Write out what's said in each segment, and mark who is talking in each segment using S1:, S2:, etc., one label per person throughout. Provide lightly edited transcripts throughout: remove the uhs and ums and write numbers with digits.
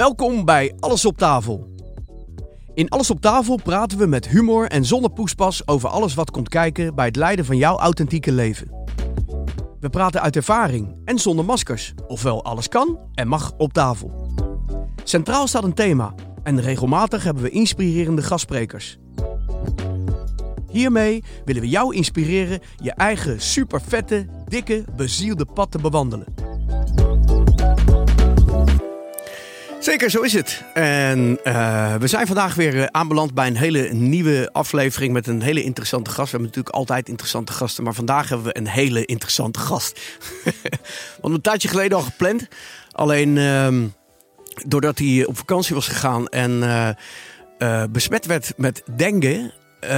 S1: Welkom bij Alles op tafel. In Alles op tafel praten we met humor en zonder poespas over alles wat komt kijken bij het leiden van jouw authentieke leven. We praten uit ervaring en zonder maskers, ofwel alles kan en mag op tafel. Centraal staat een thema en regelmatig hebben we inspirerende gastsprekers. Hiermee willen we jou inspireren je eigen supervette, dikke, bezielde pad te bewandelen. Zeker, zo is het. En we zijn vandaag weer aanbeland bij een hele nieuwe aflevering met een hele interessante gast. We hebben natuurlijk altijd interessante gasten, maar vandaag hebben we een hele interessante gast. Want een tijdje geleden al gepland. Alleen doordat hij op vakantie was gegaan en besmet werd met dengue,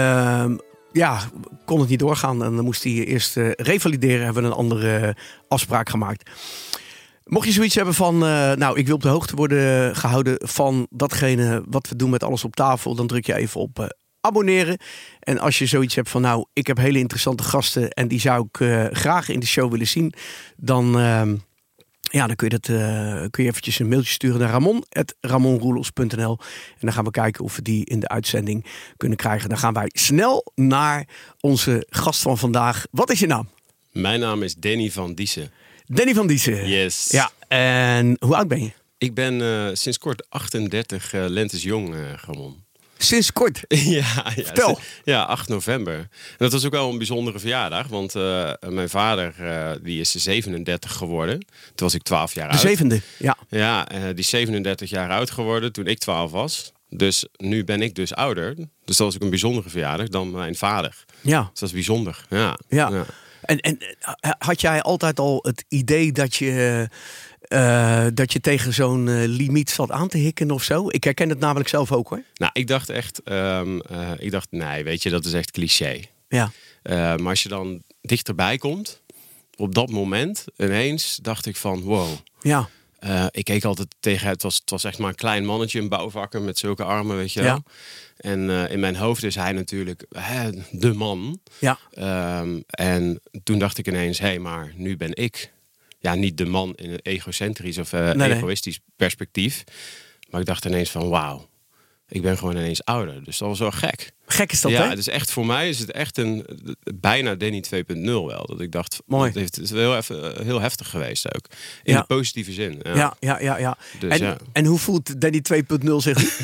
S1: kon het niet doorgaan. En dan moest hij eerst revalideren. Hebben we een andere afspraak gemaakt. Mocht je zoiets hebben van, ik wil op de hoogte worden gehouden van datgene wat we doen met Alles op tafel, dan druk je even op abonneren. En als je zoiets hebt van, ik heb hele interessante gasten en die zou ik graag in de show willen zien, dan kun je eventjes een mailtje sturen naar ramon@ramonroelos.nl en dan gaan we kijken of we die in de uitzending kunnen krijgen. Dan gaan wij snel naar onze gast van vandaag. Wat is je naam?
S2: Mijn naam is Danny van Diessen.
S1: Danny van Diessen.
S2: Yes.
S1: Ja, en hoe oud ben je?
S2: Ik ben sinds kort 38 lentes jong, Ramon.
S1: Sinds kort?
S2: Ja,
S1: vertel.
S2: Ja, 8 november. En dat was ook wel een bijzondere verjaardag. Want mijn vader die is 37 geworden. Toen was ik 12 jaar oud.
S1: De zevende, ja.
S2: Ja, die is 37 jaar oud geworden toen ik 12 was. Dus nu ben ik dus ouder. Dus dat was ook een bijzondere verjaardag dan mijn vader.
S1: Ja.
S2: Dus dat is bijzonder. Ja.
S1: En had jij altijd al het idee dat je tegen zo'n limiet zat aan te hikken of zo? Ik herken het namelijk zelf ook, hoor.
S2: Nou, ik dacht echt, nee, weet je, dat is echt cliché.
S1: Ja.
S2: Maar als je dan dichterbij komt, op dat moment, ineens dacht ik van, wow.
S1: Ja.
S2: Ik keek altijd tegen, het was echt maar een klein mannetje, een bouwvakker met zulke armen, weet je wel. Ja. En in mijn hoofd is hij natuurlijk de man. Ja. En toen dacht ik ineens, maar nu ben ik niet de man in een egocentrisch of egoïstisch perspectief. Maar ik dacht ineens van, wauw, ik ben gewoon ineens ouder. Dus dat was wel gek.
S1: Gek is dat, hè?
S2: Ja, dus echt voor mij is het echt bijna Danny 2.0 wel. Dat ik dacht,
S1: mooi.
S2: Het is heel heftig geweest ook. In de positieve zin.
S1: Ja.
S2: Dus,
S1: en hoe voelt Danny 2.0 zich?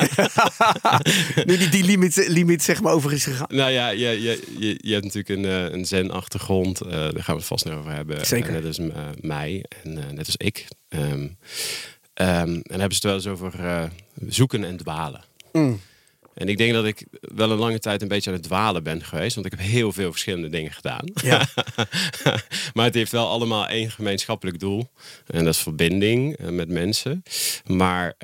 S1: Nu die limiet zeg maar over is gegaan.
S2: Nou ja, je hebt natuurlijk een zen-achtergrond. Daar gaan we het vast nog over hebben.
S1: Zeker.
S2: Net als mij en net als ik. En dan hebben ze het wel eens over zoeken en dwalen. En ik denk dat ik wel een lange tijd een beetje aan het dwalen ben geweest. Want ik heb heel veel verschillende dingen gedaan. Ja. Maar het heeft wel allemaal één gemeenschappelijk doel. En dat is verbinding met mensen. Maar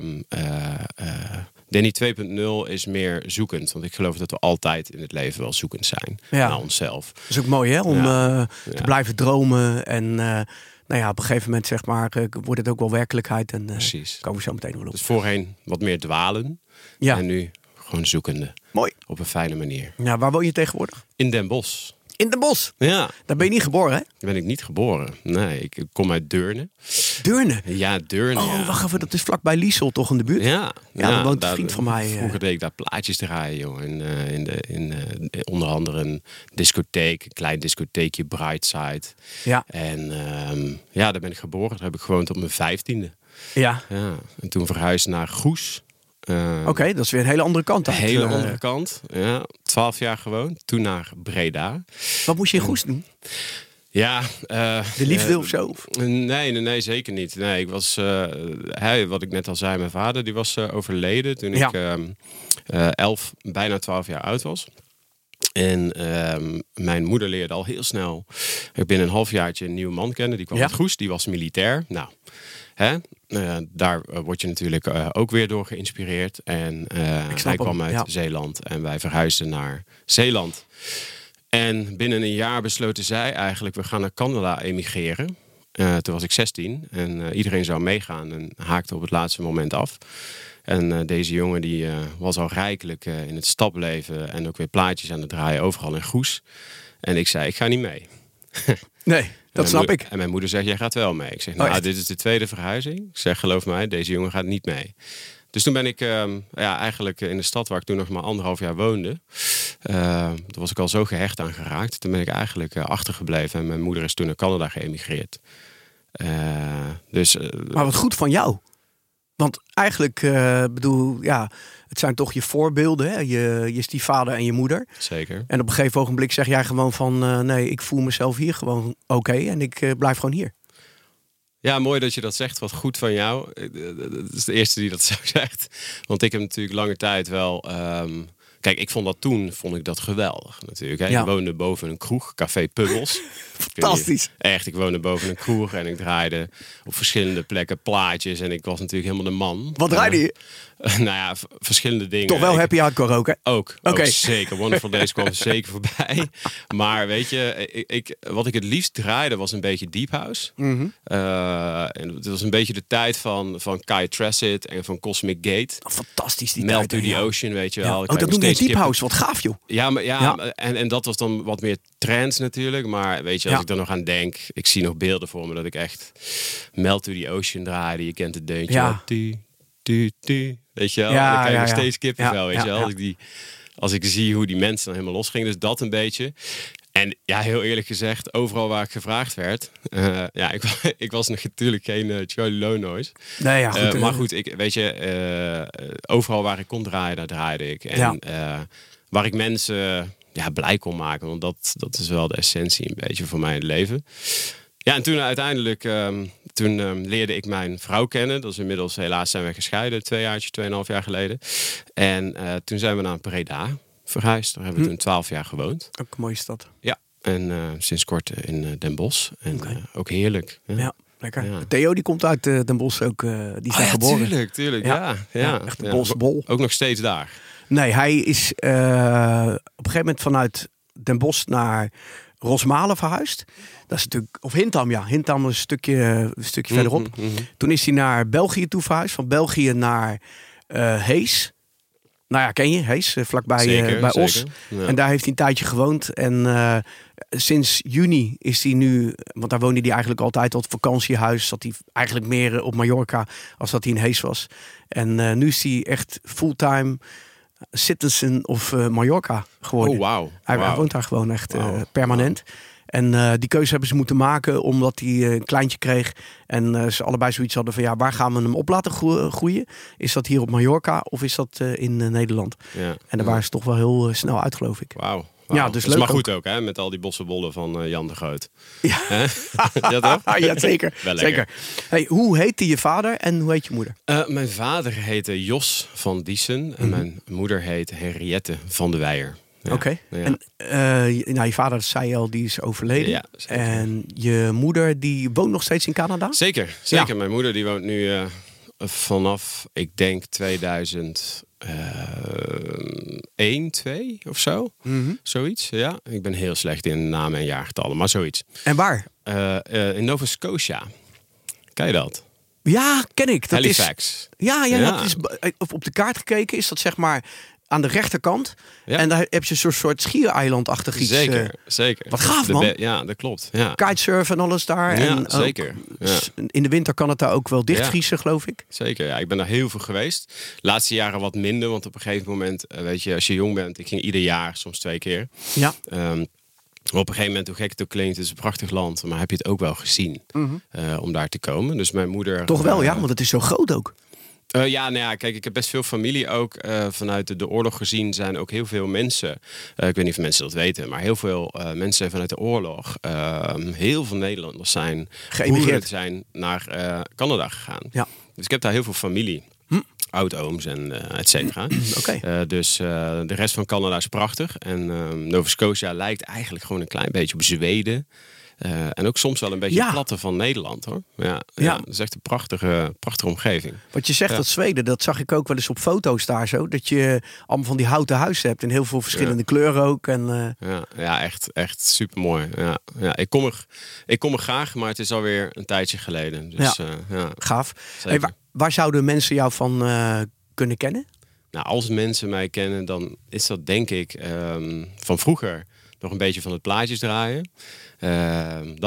S2: Danny 2.0 is meer zoekend. Want ik geloof dat we altijd in het leven wel zoekend zijn. Naar onszelf.
S1: Dat is ook mooi, hè? Om te blijven dromen. En op een gegeven moment zeg maar wordt het ook wel werkelijkheid. En
S2: precies.
S1: Komen we zo meteen wel op.
S2: Dus voorheen wat meer dwalen.
S1: Ja.
S2: En nu gewoon zoekende.
S1: Mooi.
S2: Op een fijne manier.
S1: Ja, waar woon je tegenwoordig?
S2: In Den Bosch.
S1: In Den Bosch?
S2: Ja.
S1: Daar ben je niet geboren, hè?
S2: Daar ben ik niet geboren. Nee, ik kom uit Deurne.
S1: Deurne?
S2: Ja, Deurne.
S1: Oh, wacht even. Dat is vlakbij Liesel toch in de buurt?
S2: Ja.
S1: Daar woont een vriend van mij.
S2: Vroeger deed ik daar plaatjes draaien, joh. In onder andere een discotheek. Een klein discotheekje, Brightside. Ja. En daar ben ik geboren. Daar heb ik gewoond op mijn 15e. Ja. En toen verhuisd naar Goes.
S1: Oké, dat is weer een hele andere kant.
S2: Een hele andere kant, ja. 12 jaar gewoond. Toen naar Breda.
S1: Wat moest je in Goes doen?
S2: Ja.
S1: De liefde of zo?
S2: Nee, zeker niet. Nee, ik was, wat ik net al zei, mijn vader die was overleden toen ik 11, bijna 12 jaar oud was. En mijn moeder leerde al heel snel. Ik binnen een halfjaartje een nieuwe man kennen. Die kwam uit Goes, die was militair. Nou, daar word je natuurlijk ook weer door geïnspireerd. En hij kwam uit Zeeland en wij verhuisden naar Zeeland. En binnen een jaar besloten zij eigenlijk, we gaan naar Canada emigreren. Toen was ik 16 en iedereen zou meegaan en haakte op het laatste moment af. En deze jongen die was al rijkelijk in het stapleven en ook weer plaatjes aan het draaien overal in Goes. En ik zei, ik ga niet mee.
S1: Nee. Dat snap ik.
S2: En mijn moeder zegt, jij gaat wel mee. Ik zeg, nou, dit is de tweede verhuizing. Ik zeg, geloof mij, deze jongen gaat niet mee. Dus toen ben ik eigenlijk in de stad waar ik toen nog maar 1,5 jaar woonde. Daar was ik al zo gehecht aan geraakt. Toen ben ik eigenlijk achtergebleven. En mijn moeder is toen naar Canada geëmigreerd.
S1: Maar wat goed van jou. Want eigenlijk, het zijn toch je voorbeelden. Hè? Je stiefvader en je moeder.
S2: Zeker.
S1: En op een gegeven ogenblik zeg jij gewoon van... nee, ik voel mezelf hier gewoon oké en ik blijf gewoon hier.
S2: Ja, mooi dat je dat zegt. Wat goed van jou. Dat is de eerste die dat zo zegt. Want ik heb natuurlijk lange tijd wel... Kijk, ik vond ik dat geweldig natuurlijk. Hè?
S1: Ja.
S2: Ik woonde boven een kroeg, Café Puddles.
S1: Fantastisch.
S2: Echt, ik woonde boven een kroeg en ik draaide op verschillende plekken plaatjes. En ik was natuurlijk helemaal de man.
S1: Wat draaide je?
S2: Nou ja, verschillende dingen.
S1: Toch wel happy hardcore ook, hè?
S2: Ook
S1: Oké.
S2: zeker. Wonderful Days kwam zeker voorbij. Maar weet je, wat ik het liefst draaide was een beetje Deep House.
S1: Mm-hmm.
S2: En het was een beetje de tijd van Kai Tracid en van Cosmic Gate.
S1: Oh, fantastisch die
S2: Melt
S1: tijd.
S2: to the Ocean, weet je wel.
S1: Ja. Oh, dat noemde je Deep House. Wat gaaf, joh.
S2: Ja, maar en dat was dan wat meer trance natuurlijk. Maar weet je, als ik er nog aan denk... Ik zie nog beelden voor me dat ik echt Melt to the Ocean draaide. Je kent het deuntje.
S1: Ja.
S2: Weet je wel?
S1: Ja,
S2: Dan krijg je nog
S1: ja.
S2: steeds kippenvel, weet je wel.
S1: Ja.
S2: Als ik zie hoe die mensen dan helemaal losgingen. Dus dat een beetje. En ja, heel eerlijk gezegd, overal waar ik gevraagd werd... ik was nog natuurlijk geen Charlie Lonois.
S1: Nee, ja, goed,
S2: maar goed, overal waar ik kon draaien, daar draaide ik. En waar ik mensen blij kon maken. Want dat is wel de essentie een beetje voor mij in het leven. Ja, en toen uiteindelijk leerde ik mijn vrouw kennen. Dat is inmiddels, helaas zijn we gescheiden, 2,5 jaar geleden. En toen zijn we naar Breda verhuisd. Daar hebben we toen 12 jaar gewoond.
S1: Ook een mooie stad.
S2: Ja, en sinds kort in Den Bosch. En ook heerlijk.
S1: Ja, lekker.
S2: Ja.
S1: Theo die komt uit Den Bosch ook. Die is daar geboren.
S2: Tuurlijk.
S1: Ja. Echt een bosbol.
S2: Ook nog steeds daar.
S1: Nee, hij is op een gegeven moment vanuit Den Bosch naar Rosmalen verhuisd. Dat is natuurlijk, of Hintham, ja. Hintham is een stukje verderop. Toen is hij naar België toe verhuisd. Van België naar Hees. Nou ja, ken je Hees, vlakbij bij Os.
S2: Ja.
S1: En daar heeft hij een tijdje gewoond. En sinds juni is hij nu... Want daar woonde hij eigenlijk altijd op vakantiehuis. Zat hij eigenlijk meer op Mallorca als dat hij in Hees was. En nu is hij echt fulltime citizen of Mallorca geworden.
S2: Oh, wauw.
S1: Hij woont daar gewoon echt permanent. En die keuze hebben ze moeten maken omdat hij een kleintje kreeg. En ze allebei zoiets hadden van waar gaan we hem op laten groeien? Is dat hier op Mallorca of is dat in Nederland?
S2: Ja.
S1: En daar waren ze toch wel heel snel uit, geloof ik.
S2: Wauw.
S1: Ja, dus
S2: dat is
S1: leuk
S2: maar goed
S1: ook.
S2: ook, hè? Met al die bossenbollen van Jan de Groot.
S1: Ja,
S2: Ja, toch?
S1: ja zeker.
S2: Wel
S1: Zeker. Hey, hoe heette je vader en hoe heet je moeder?
S2: Mijn vader heette Jos van Diesen. En mijn moeder heet Henriette van de Weijer. Ja.
S1: Oké.
S2: Ja.
S1: En je vader, zei je al, die is overleden.
S2: Ja, zeker.
S1: En je moeder, die woont nog steeds in Canada?
S2: Zeker.
S1: Ja.
S2: Mijn moeder die woont nu vanaf, ik denk 2001, 2 of zo. Zoiets, ja. Ik ben heel slecht in namen en jaargetallen, maar zoiets.
S1: En waar?
S2: In Nova Scotia. Ken je dat?
S1: Ja, ken ik. Dat
S2: Halifax.
S1: Ja.
S2: Ja.
S1: Dat is, op de kaart gekeken is dat zeg maar aan de rechterkant.
S2: Ja.
S1: En daar heb je een soort schiereilandachtig iets.
S2: Zeker.
S1: Wat gaaf, man.
S2: Ja, dat klopt. Ja.
S1: Kitesurfen en alles daar.
S2: Ja,
S1: en
S2: zeker. Ja.
S1: In de winter kan het daar ook wel dichtvriezen, geloof ik.
S2: Zeker, ja. Ik ben daar heel veel geweest. De laatste jaren wat minder, want op een gegeven moment, weet je, als je jong bent, ik ging ieder jaar, soms 2 keer.
S1: Ja.
S2: Maar op een gegeven moment, hoe gek het ook klinkt, het is een prachtig land, maar heb je het ook wel gezien om daar te komen? Dus mijn moeder...
S1: Toch wel, ja, want het is zo groot ook.
S2: Kijk, ik heb best veel familie ook vanuit de oorlog gezien. Zijn ook heel veel mensen, ik weet niet of mensen dat weten, maar heel veel mensen vanuit de oorlog, heel veel Nederlanders zijn
S1: Geëmigreerd.
S2: zijn naar Canada gegaan.
S1: Ja.
S2: Dus ik heb daar heel veel familie. Oud-ooms en et cetera.
S1: Oké.
S2: Dus de rest van Canada is prachtig. En Nova Scotia lijkt eigenlijk gewoon een klein beetje op Zweden. En ook soms wel een beetje platte van Nederland, hoor. Ja. Dat is echt een prachtige prachtige omgeving.
S1: Wat je zegt, dat Zweden, dat zag ik ook wel eens op foto's daar zo. Dat je allemaal van die houten huizen hebt. En heel veel verschillende kleuren ook. En,
S2: echt super mooi. Ja. Ik kom er graag, maar het is alweer een tijdje geleden. Dus,
S1: gaaf. Hey, waar zouden mensen jou van kunnen kennen?
S2: Nou, als mensen mij kennen, dan is dat denk ik van vroeger nog een beetje van het plaatjes draaien.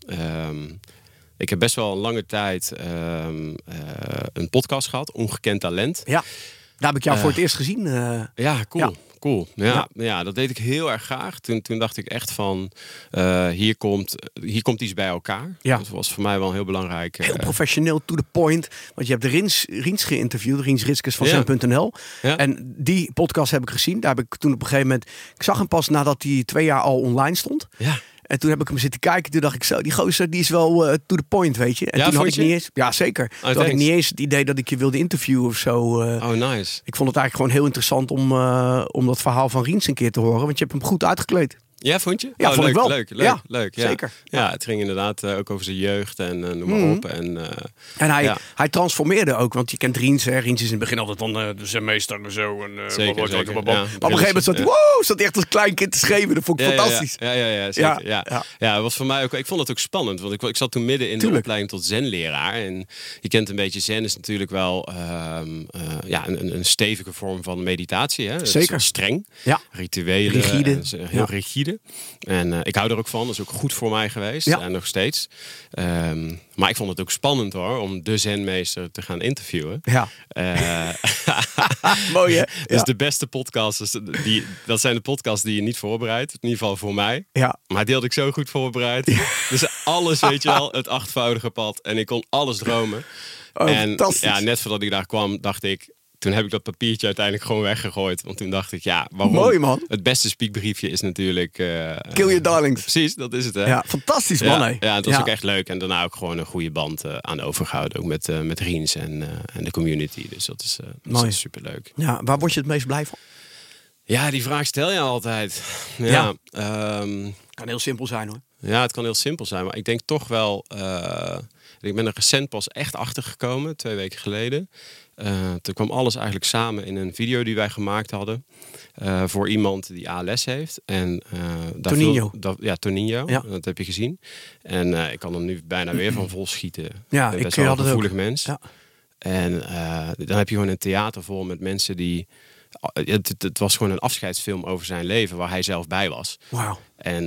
S2: Ik heb best wel een lange tijd een podcast gehad, Ongekend Talent.
S1: Ja, daar heb ik jou voor het eerst gezien.
S2: Ja, cool. Cool. Ja, dat deed ik heel erg graag. Toen dacht ik echt van, hier komt iets bij elkaar.
S1: Ja.
S2: Dat was voor mij wel heel belangrijk.
S1: Heel professioneel, to the point. Want je hebt de Riens geïnterviewd, Riens Ritskes van Zen.nl.
S2: Ja.
S1: En die podcast heb ik gezien. Daar heb ik toen op een gegeven moment... Ik zag hem pas nadat hij 2 jaar al online stond.
S2: Ja.
S1: En toen heb ik hem zitten kijken. Toen dacht ik zo, die gozer die is wel to the point, weet je. En toen had ik niet eens... Ja, zeker. Toen had ik niet eens het idee dat ik je wilde interviewen of zo.
S2: Oh, nice.
S1: Ik vond het eigenlijk gewoon heel interessant om dat verhaal van Riens een keer te horen. Want je hebt hem goed uitgekleed.
S2: Ja, vond je?
S1: Ja, vond
S2: leuk,
S1: ik wel.
S2: Leuk. Ja.
S1: Zeker.
S2: Ja, het ging inderdaad ook over zijn jeugd en noem maar op. En
S1: hij transformeerde ook, want je kent Riens. Hè? Riens is in het begin altijd van de zenmeester en zo. En,
S2: zeker.
S1: Maar op een gegeven moment zat hij, zat hij echt als klein kind te schreeuwen. Dat vond ik fantastisch.
S2: Ja, zeker. Ja, het was voor mij ook. Ik vond het ook spannend, want ik zat toen midden in de opleiding tot zenleraar. En je kent een beetje, zen is natuurlijk wel een stevige vorm van meditatie. Hè?
S1: Zeker.
S2: Het is streng, rituelen,
S1: rigide.
S2: Heel rigide. En ik hou er ook van. Dat is ook goed voor mij geweest. En nog steeds. Maar ik vond het ook spannend hoor. Om de zenmeester te gaan interviewen.
S1: Ja. Mooi hè?
S2: Dus de beste podcasts. Dat zijn de podcasts die je niet voorbereidt. In ieder geval voor mij.
S1: Ja.
S2: Maar die had ik zo goed voorbereid. Dus alles weet je wel. Het 8voudige pad. En ik kon alles dromen. En
S1: fantastisch.
S2: net voordat ik daar kwam dacht ik... Toen heb ik dat papiertje uiteindelijk gewoon weggegooid. Want toen dacht ik, waarom?
S1: Mooi, man.
S2: Het beste speakbriefje is natuurlijk...
S1: Kill your darlings.
S2: Precies, dat is het, hè?
S1: Ja, fantastisch, man.
S2: Ja, het was ook echt leuk. En daarna ook gewoon een goede band aan overgehouden. Ook met Riens en de community. Dus dat is superleuk.
S1: Ja, waar word je het meest blij van?
S2: Ja, die vraag stel je altijd.
S1: Kan heel simpel zijn, hoor.
S2: Ja, het kan heel simpel zijn. Maar ik denk toch wel... ik ben er recent pas echt achter gekomen. 2 weken geleden. Toen kwam alles eigenlijk samen in een video die wij gemaakt hadden. Voor iemand die ALS heeft. En,
S1: Toninho.
S2: Toninho.
S1: Ja.
S2: Dat heb je gezien. En ik kan er nu bijna weer van vol schieten.
S1: Ja,
S2: Best
S1: ik
S2: wel
S1: had
S2: een
S1: het
S2: gevoelig
S1: ook.
S2: mens.
S1: Ja.
S2: En dan heb je gewoon een theater vol met mensen die... Het was gewoon een afscheidsfilm over zijn leven waar hij zelf bij was.
S1: Wauw.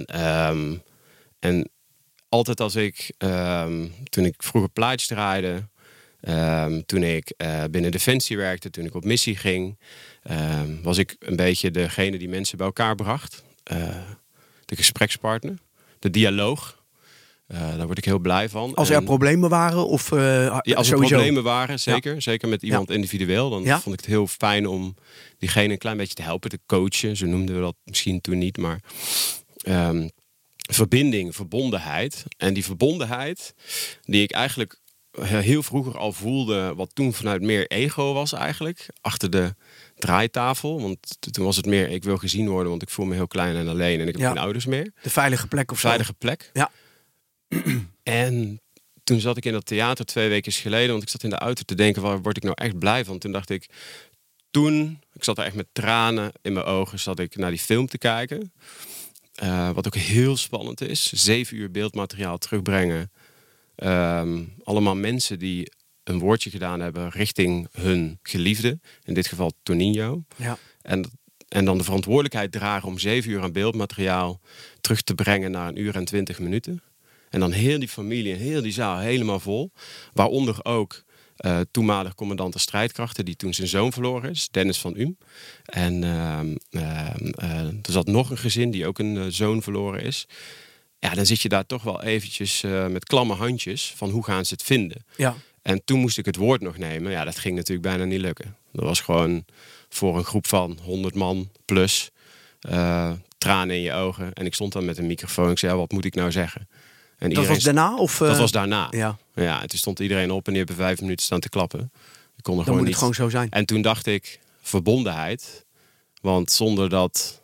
S2: En altijd als ik... toen ik vroeger plaatjes draaide... toen ik binnen Defensie werkte, toen ik op missie ging... was ik een beetje degene die mensen bij elkaar bracht. De gesprekspartner. De dialoog. Daar word ik heel blij van.
S1: Als er problemen waren? Of,
S2: als er problemen waren, zeker.
S1: Ja.
S2: Zeker met iemand individueel. Dan vond ik het heel fijn om diegene een klein beetje te helpen. Te coachen, zo noemden we dat misschien toen niet. Maar verbinding, verbondenheid. En die verbondenheid die ik eigenlijk heel vroeger al voelde... wat toen vanuit meer ego was eigenlijk. Achter de draaitafel. Want toen was het meer, ik wil gezien worden... want ik voel me heel klein en alleen en ik heb geen ouders meer.
S1: De veilige plek of zo.
S2: Veilige plek.
S1: Ja.
S2: En toen zat ik in dat theater 2 weken geleden... want ik zat in de auto te denken, waar word ik nou echt blij van? Toen dacht ik, ik zat er echt met tranen in mijn ogen... zat ik naar die film te kijken. Wat ook heel spannend is. 7 uur beeldmateriaal terugbrengen. Allemaal mensen die een woordje gedaan hebben richting hun geliefde. In dit geval Toninho.
S1: Ja.
S2: En dan de verantwoordelijkheid dragen om 7 uur aan beeldmateriaal terug te brengen naar 1 uur en 20 minuten. En dan heel die familie en heel die zaal helemaal vol. Waaronder ook toenmalig commandant de strijdkrachten... die toen zijn zoon verloren is, Dennis van Uhm. En er zat nog een gezin die ook een zoon verloren is. Ja, dan zit je daar toch wel eventjes met klamme handjes... van hoe gaan ze het vinden.
S1: Ja.
S2: En toen moest ik het woord nog nemen. Ja, dat ging natuurlijk bijna niet lukken. Dat was gewoon voor een groep van 100 man plus... tranen in je ogen. En ik stond dan met een microfoon. Ik zei, wat moet ik nou zeggen? En
S1: dat was daarna? Of,
S2: Dat was daarna.
S1: Ja.
S2: Ja, en toen stond iedereen op en die hebben 5 minuten staan te klappen. Ik kon er
S1: Dan moet
S2: niet.
S1: het gewoon zo zijn.
S2: En toen dacht ik, verbondenheid. Want zonder dat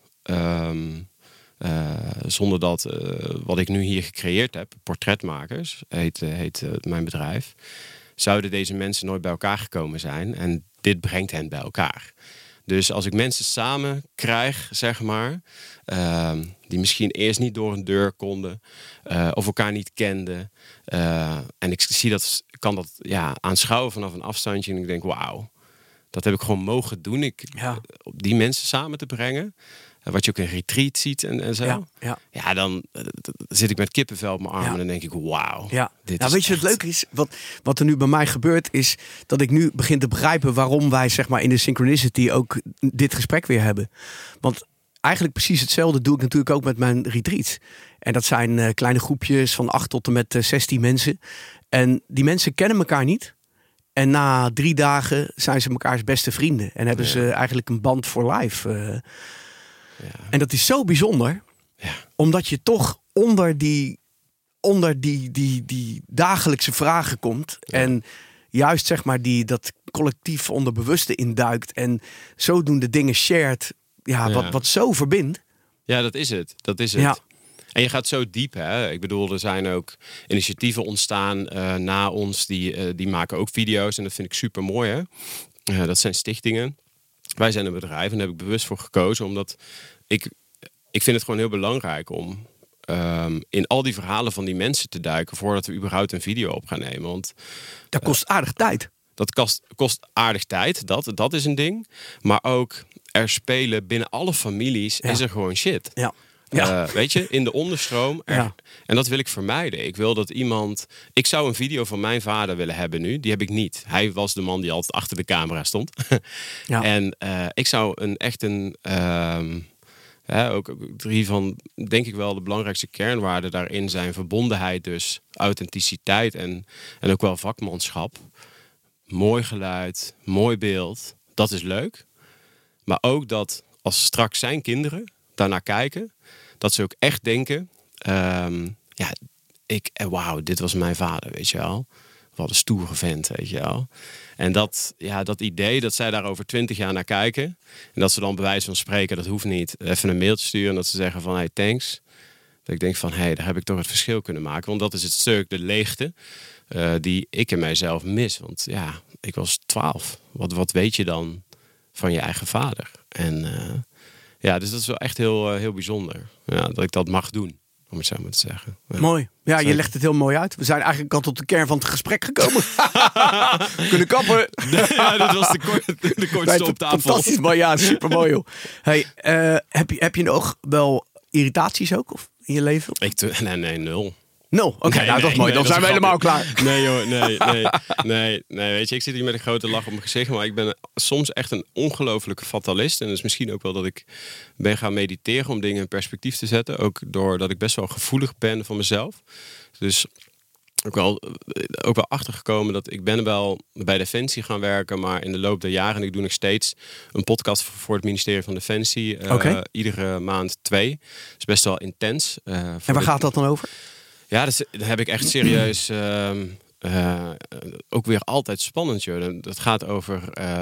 S2: wat ik nu hier gecreëerd heb... Portretmakers, heet mijn bedrijf... zouden deze mensen nooit bij elkaar gekomen zijn. En dit brengt hen bij elkaar. Dus als ik mensen samen krijg, zeg maar... die misschien eerst niet door een deur konden... of elkaar niet kenden... en ik zie dat, kan dat aanschouwen vanaf een afstandje... en ik denk, wauw, dat heb ik gewoon mogen doen. Op die mensen samen te brengen. Wat je ook in retreat ziet en zo. Ja, dan zit ik met kippenvel op mijn armen en dan denk ik, wauw.
S1: Ja. Nou, weet je wat leuk is? Wat er nu bij mij gebeurt is dat ik nu begin te begrijpen waarom wij zeg maar in de Synchronicity ook dit gesprek weer hebben. Want eigenlijk precies hetzelfde doe ik natuurlijk ook met mijn retreats. En dat zijn kleine groepjes van 8 tot en met 16 mensen. En die mensen kennen elkaar niet. En na 3 dagen zijn ze mekaars beste vrienden. En hebben ze eigenlijk een band voor life. En dat is zo bijzonder. Ja. Omdat je toch onder die dagelijkse vragen komt. Ja. En juist zeg maar dat collectief onderbewuste induikt. En zodoende dingen shared. Wat zo verbindt.
S2: Ja, dat is het. Ja. En je gaat zo diep, hè. Ik bedoel, er zijn ook initiatieven ontstaan na ons. Die maken ook video's. En dat vind ik super mooi, hè. Dat zijn stichtingen. Wij zijn een bedrijf en daar heb ik bewust voor gekozen. Omdat ik vind het gewoon heel belangrijk om in al die verhalen van die mensen te duiken voordat we überhaupt een video op gaan nemen. Want
S1: dat kost aardig tijd.
S2: Dat kost aardig tijd, dat is een ding. Maar ook er spelen binnen alle families is er gewoon shit.
S1: Ja.
S2: Weet je, in de onderstroom. En dat wil ik vermijden. Ik wil dat ik zou een video van mijn vader willen hebben nu. Die heb ik niet. Hij was de man die altijd achter de camera stond. En ik zou ook 3 van, denk ik wel, de belangrijkste kernwaarden daarin zijn verbondenheid, dus authenticiteit en ook wel vakmanschap. Mooi geluid, mooi beeld, dat is leuk. Maar ook dat als straks zijn kinderen daarnaar kijken, dat ze ook echt denken, wauw, dit was mijn vader, weet je wel. Wat een stoere vent, weet je wel. En dat idee dat zij daar over 20 jaar naar kijken. En dat ze dan bij wijze van spreken, dat hoeft niet, even een mailtje sturen. En dat ze zeggen van, hey, thanks. Dat ik denk van, daar heb ik toch het verschil kunnen maken. Want dat is het stuk, de leegte, die ik in mijzelf mis. Want ik was 12. Wat weet je dan van je eigen vader? En dus dat is wel echt heel, heel bijzonder. Ja, dat ik dat mag doen. Om het zo maar te zeggen. Ja.
S1: Mooi. Ja, je legt het heel mooi uit. We zijn eigenlijk al tot de kern van het gesprek gekomen. Kunnen kappen.
S2: Ja, dat was de kortste op tafel.
S1: Fantastisch, maar ja, supermooi joh. Hey, heb je nog wel irritaties ook of in je leven?
S2: Nee, 0.
S1: 0? Oké, nou dat is mooi. Dan zijn we helemaal klaar.
S2: Nee joh, nee. Weet je, ik zit hier met een grote lach op mijn gezicht. Maar ik ben soms echt een ongelofelijke fatalist. En dat is misschien ook wel dat ik ben gaan mediteren om dingen in perspectief te zetten. Ook doordat ik best wel gevoelig ben van mezelf. Dus ook wel achtergekomen dat ik ben wel bij Defensie gaan werken. Maar in de loop der jaren, en ik doe nog steeds een podcast voor het ministerie van Defensie. Iedere maand 2. Dat is best wel intens.
S1: En waar gaat dat dan over?
S2: Ja, daar heb ik echt serieus ook weer altijd spannend, joh. Dat gaat over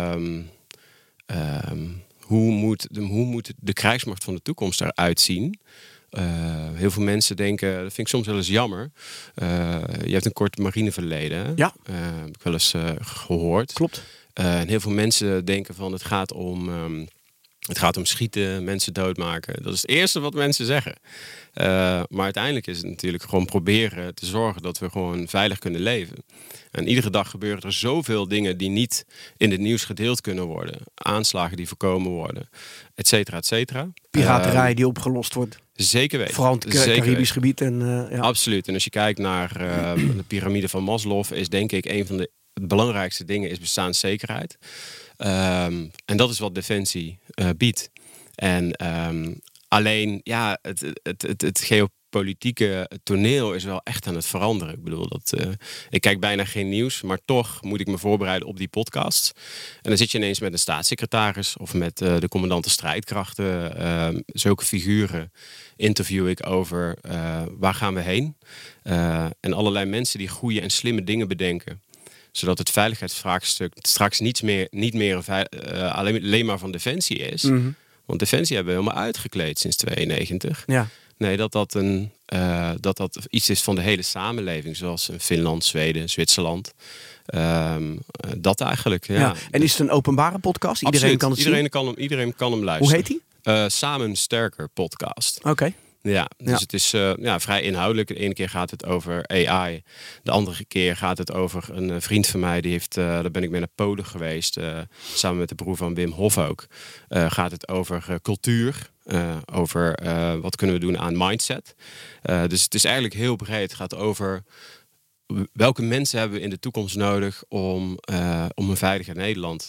S2: hoe moet de krijgsmacht van de toekomst eruit zien. Heel veel mensen denken, dat vind ik soms wel eens jammer. Je hebt een kort marineverleden. Ja. Heb ik wel eens gehoord.
S1: Klopt.
S2: En heel veel mensen denken van het gaat om schieten, mensen doodmaken. Dat is het eerste wat mensen zeggen. Maar uiteindelijk is het natuurlijk gewoon proberen te zorgen dat we gewoon veilig kunnen leven. En iedere dag gebeuren er zoveel dingen die niet in het nieuws gedeeld kunnen worden. Aanslagen die voorkomen worden, et cetera, et cetera.
S1: Piraterij die opgelost wordt.
S2: Zeker weten.
S1: Vooral in het Caribisch gebied.
S2: Absoluut. En als je kijkt naar de piramide van Maslow, is denk ik een van de belangrijkste dingen is bestaanszekerheid. En dat is wat Defensie biedt. En alleen, het geopolitieke toneel is wel echt aan het veranderen. Ik bedoel, ik kijk bijna geen nieuws, maar toch moet ik me voorbereiden op die podcast. En dan zit je ineens met een staatssecretaris of met de commandante strijdkrachten. Zulke figuren interview ik over waar gaan we heen. En allerlei mensen die goede en slimme dingen bedenken. Zodat het veiligheidsvraagstuk straks niet meer alleen maar van Defensie is. Mm-hmm. Want Defensie hebben we helemaal uitgekleed sinds 92. Ja. Nee, dat iets is van de hele samenleving. Zoals in Finland, Zweden, Zwitserland. Dat eigenlijk, ja.
S1: En is het een openbare podcast? Iedereen kan het zien?
S2: Iedereen kan hem luisteren.
S1: Hoe heet die?
S2: Samen Sterker podcast.
S1: Oké.
S2: Ja, dus het is vrij inhoudelijk. De ene keer gaat het over AI. De andere keer gaat het over een vriend van mij. Die heeft, daar ben ik mee naar Polen geweest. Samen met de broer van Wim Hof ook. Gaat het over cultuur. Over wat kunnen we doen aan mindset. Dus het is eigenlijk heel breed. Het gaat over welke mensen hebben we in de toekomst nodig om een veiliger Nederland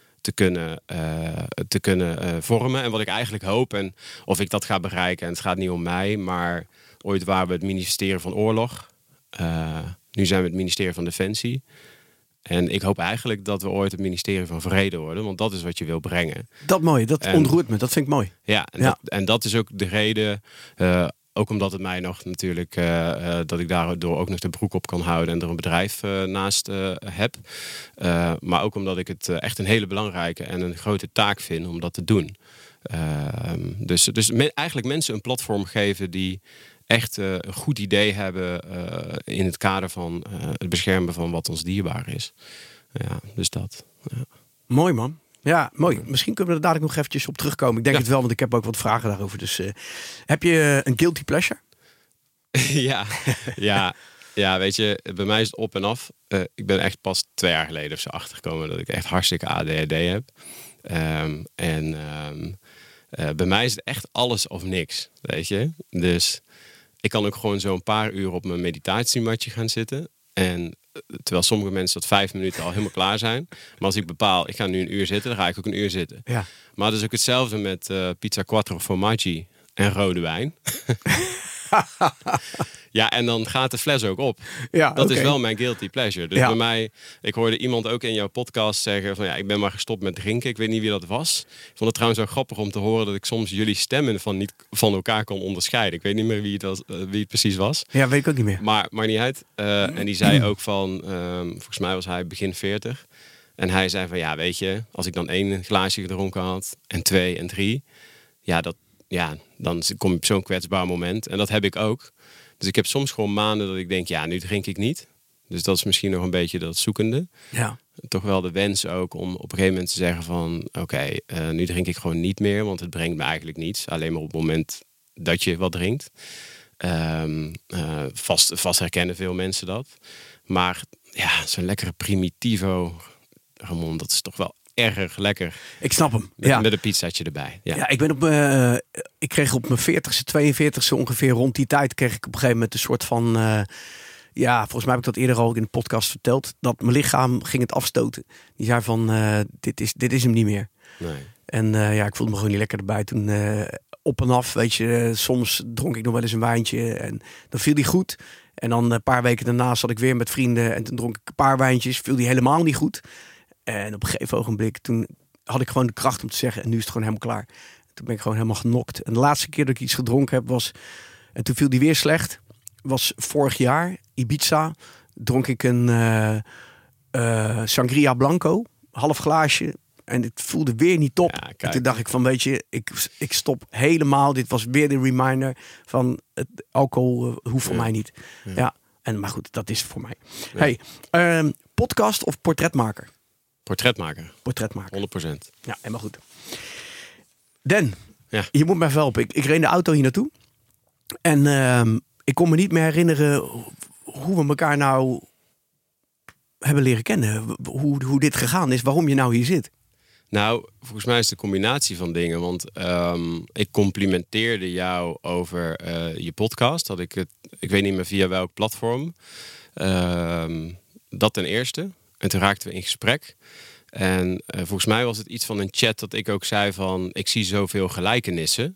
S2: te kunnen vormen. En wat ik eigenlijk hoop, en of ik dat ga bereiken, en het gaat niet om mij, maar ooit waren we het ministerie van Oorlog. Nu zijn we het ministerie van Defensie. En ik hoop eigenlijk dat we ooit het ministerie van Vrede worden, want dat is wat je wil brengen.
S1: Dat mooi, dat ontroert me, dat vind ik mooi.
S2: Ja, dat is ook de reden. Ook omdat het mij nog natuurlijk, dat ik daardoor ook nog de broek op kan houden en er een bedrijf naast heb. Maar ook omdat ik het echt een hele belangrijke en een grote taak vind om dat te doen. Dus eigenlijk mensen een platform geven die echt een goed idee hebben in het kader van het beschermen van wat ons dierbaar is. Ja, dus dat. Ja.
S1: Mooi man. Ja, mooi. Misschien kunnen we er dadelijk nog eventjes op terugkomen. Ik denk het wel, want ik heb ook wat vragen daarover. Dus heb je een guilty pleasure? Ja, weet je, bij mij is het op en af. Ik ben echt pas 2 jaar geleden of zo achtergekomen dat ik echt hartstikke ADHD heb. Bij mij is het echt alles of niks, weet je. Dus ik kan ook gewoon zo een paar uur op mijn meditatiematje gaan zitten. En terwijl sommige mensen dat 5 minuten al helemaal klaar zijn. Maar als ik bepaal, ik ga nu 1 uur zitten, dan ga ik ook 1 uur zitten. Ja. Maar dat is ook hetzelfde met pizza quattro formaggi en rode wijn. Ja, en dan gaat de fles ook op. Ja, dat is wel mijn guilty pleasure. Dus bij mij, ik hoorde iemand ook in jouw podcast zeggen van ik ben maar gestopt met drinken. Ik weet niet wie dat was. Ik vond het trouwens zo grappig om te horen dat ik soms jullie stemmen niet van elkaar kon onderscheiden. Ik weet niet meer wie het precies was. Ja, weet ik ook niet meer.
S2: Maar niet uit. En die zei ook van, volgens mij was hij begin 40. En hij zei van weet je, als ik dan 1 glaasje gedronken had en 2 en 3, dan kom je op zo'n kwetsbaar moment. En dat heb ik ook. Dus ik heb soms gewoon maanden dat ik denk, nu drink ik niet. Dus dat is misschien nog een beetje dat zoekende. Ja. Toch wel de wens ook om op een gegeven moment te zeggen van oké, nu drink ik gewoon niet meer, want het brengt me eigenlijk niets. Alleen maar op het moment dat je wat drinkt. Vast herkennen veel mensen dat. Maar zo'n lekkere Primitivo, Ramon, dat is toch wel erg lekker.
S1: Ik snap hem.
S2: Met een pizzaatje erbij. Ja,
S1: ik kreeg op mijn 40ste, 42ste ongeveer rond die tijd kreeg ik op een gegeven moment een soort van volgens mij heb ik dat eerder al in de podcast verteld, dat mijn lichaam ging het afstoten. Die zei van dit is hem niet meer. Nee. En ik voelde me gewoon niet lekker erbij toen. Op en af, weet je, soms dronk ik nog wel eens een wijntje en dan viel die goed. En dan een paar weken daarna zat ik weer met vrienden en toen dronk ik een paar wijntjes, viel die helemaal niet goed. En op een gegeven ogenblik, toen had ik gewoon de kracht om te zeggen, en nu is het gewoon helemaal klaar. Toen ben ik gewoon helemaal genokt. En de laatste keer dat ik iets gedronken heb was, en toen viel die weer slecht, was vorig jaar, Ibiza. Dronk ik een Sangria Blanco, half glaasje. En het voelde weer niet top. Ja, en toen dacht ik van, weet je, ik stop helemaal. Dit was weer de reminder van het alcohol hoeft voor mij niet. Ja. Maar goed, dat is voor mij. Ja. Hey, podcast of portretmaker?
S2: Portretmaker. 100%.
S1: Ja, helemaal goed. Dan, je moet mij even helpen. Ik reed de auto hier naartoe. En ik kon me niet meer herinneren hoe we elkaar nou hebben leren kennen. Hoe dit gegaan is. Waarom je nou hier zit.
S2: Nou, volgens mij is het een combinatie van dingen. Want ik complimenteerde jou over je podcast. Ik weet niet meer via welk platform. Dat ten eerste. En toen raakten we in gesprek. En volgens mij was het iets van een chat dat ik ook zei van, ik zie zoveel gelijkenissen.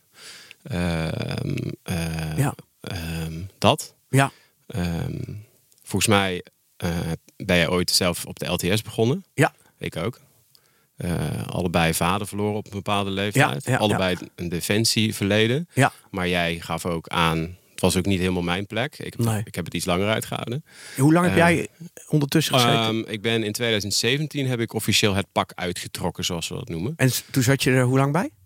S2: Dat. Ja. Volgens mij ben jij ooit zelf op de LTS begonnen. Ja. Ik ook. Allebei vader verloren op een bepaalde leeftijd. Allebei een defensieverleden. Ja. Maar jij gaf ook aan, het was ook niet helemaal mijn plek. Ik heb het iets langer uitgehouden.
S1: Hoe lang heb jij ondertussen gezeten?
S2: Ik ben in 2017 heb ik officieel het pak uitgetrokken, zoals we dat noemen.
S1: En toen zat je er hoe lang bij?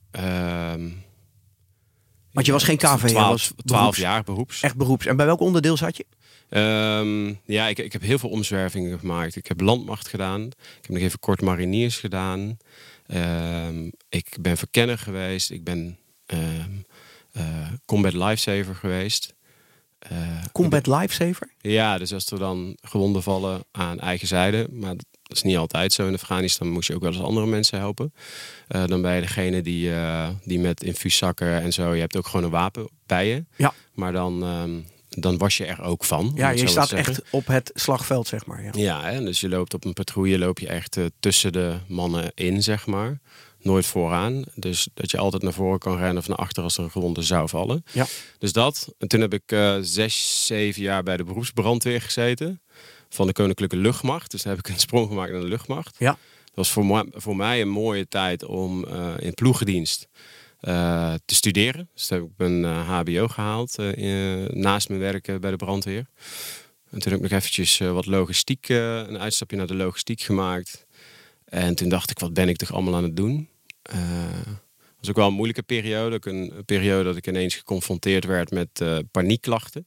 S1: Want je was geen KV,
S2: 12 jaar beroeps.
S1: Echt beroeps. En bij welk onderdeel zat je?
S2: Ik heb heel veel omzwervingen gemaakt. Ik heb landmacht gedaan. Ik heb nog even kort mariniers gedaan. Ik ben verkenner geweest. Ik ben Combat Lifesaver geweest.
S1: Combat Lifesaver?
S2: Ja, dus als er dan gewonden vallen aan eigen zijde, maar dat is niet altijd zo. In Afghanistan moest je ook wel eens andere mensen helpen. Dan ben je degene die met infuuszakken en zo, je hebt ook gewoon een wapen bij je.
S1: Ja.
S2: Maar dan was je er ook van.
S1: Ja, je staat echt op het slagveld, zeg maar.
S2: Ja, hè, dus je loopt op een patrouille, loop je echt tussen de mannen in, zeg maar. Nooit vooraan. Dus dat je altijd naar voren kan rennen of naar achter als er een gewonde zou vallen.
S1: Ja.
S2: Dus dat. En toen heb ik 6-7 jaar bij de beroepsbrandweer gezeten. Van de Koninklijke Luchtmacht. Dus dan heb ik een sprong gemaakt naar de luchtmacht.
S1: Ja.
S2: Dat was voor mij een mooie tijd om in ploegendienst te studeren. Dus toen heb ik mijn HBO gehaald naast mijn werk bij de brandweer. En toen heb ik nog eventjes wat logistiek, een uitstapje naar de logistiek gemaakt. En toen dacht ik, wat ben ik toch allemaal aan het doen? Dat was ook wel een moeilijke periode. Ook een periode dat ik ineens geconfronteerd werd met paniekklachten.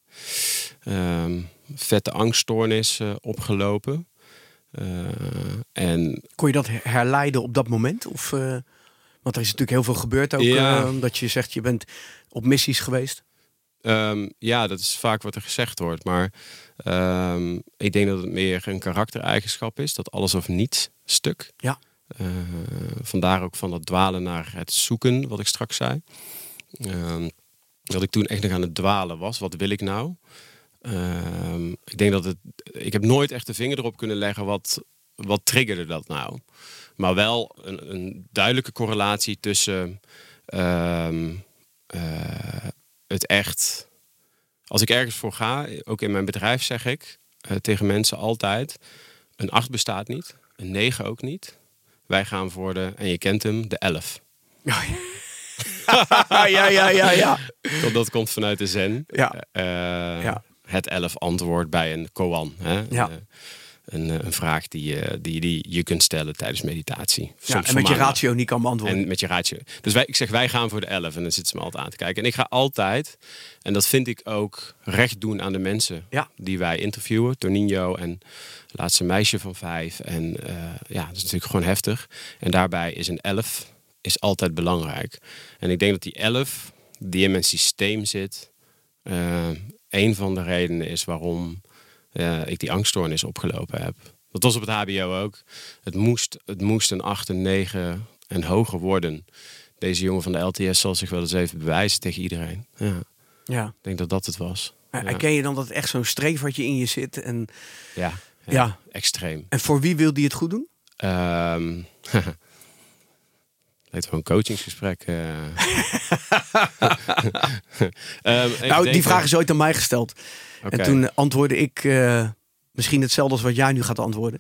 S2: Vette angststoornis opgelopen.
S1: Kon je dat herleiden op dat moment? Of, want er is natuurlijk heel veel gebeurd ook.
S2: Ja.
S1: Dat je zegt, je bent op missies geweest.
S2: Ja, dat is vaak wat er gezegd wordt. Maar ik denk dat het meer een karaktereigenschap is. Dat alles of niets stuk.
S1: Ja.
S2: Vandaar ook van dat dwalen naar het zoeken, wat ik straks zei. Dat ik toen echt nog aan het dwalen was. Wat wil ik nou? Ik denk dat ik heb nooit echt de vinger erop kunnen leggen wat triggerde dat nou. Maar wel een duidelijke correlatie tussen het echt. Als ik ergens voor ga, ook in mijn bedrijf zeg ik tegen mensen altijd: een 8 bestaat niet, een 9 ook niet. Wij gaan voor en je kent hem, de 11.
S1: Oh, ja.
S2: Dat komt vanuit de Zen.
S1: Ja.
S2: Het 11 antwoord bij een koan. Hè?
S1: Ja.
S2: Een vraag die je kunt stellen tijdens meditatie.
S1: Ja, en met je ratio niet kan beantwoorden.
S2: En met je ratio. Dus ik zeg, wij gaan voor de 11. En dan zitten ze me altijd aan te kijken. En ik ga altijd, en dat vind ik ook, recht doen aan de mensen die wij interviewen. Toninho en laatste meisje van 5. En dat is natuurlijk gewoon heftig. En daarbij is een 11 is altijd belangrijk. En ik denk dat die 11, die in mijn systeem zit, een van de redenen is waarom ik die angststoornis opgelopen heb. Dat was op het HBO ook. Het moest een 8, een 9 en hoger worden. Deze jongen van de LTS zal zich wel eens even bewijzen tegen iedereen. Ja. Ik denk dat dat het was.
S1: Herken je dan dat echt zo'n strevertje in je zit? En...
S2: Ja, extreem.
S1: En voor wie wil die het goed doen?
S2: Lijkt wel een coachingsgesprek.
S1: Die vraag is ooit aan mij gesteld.
S2: Okay.
S1: En toen antwoordde ik misschien hetzelfde als wat jij nu gaat antwoorden.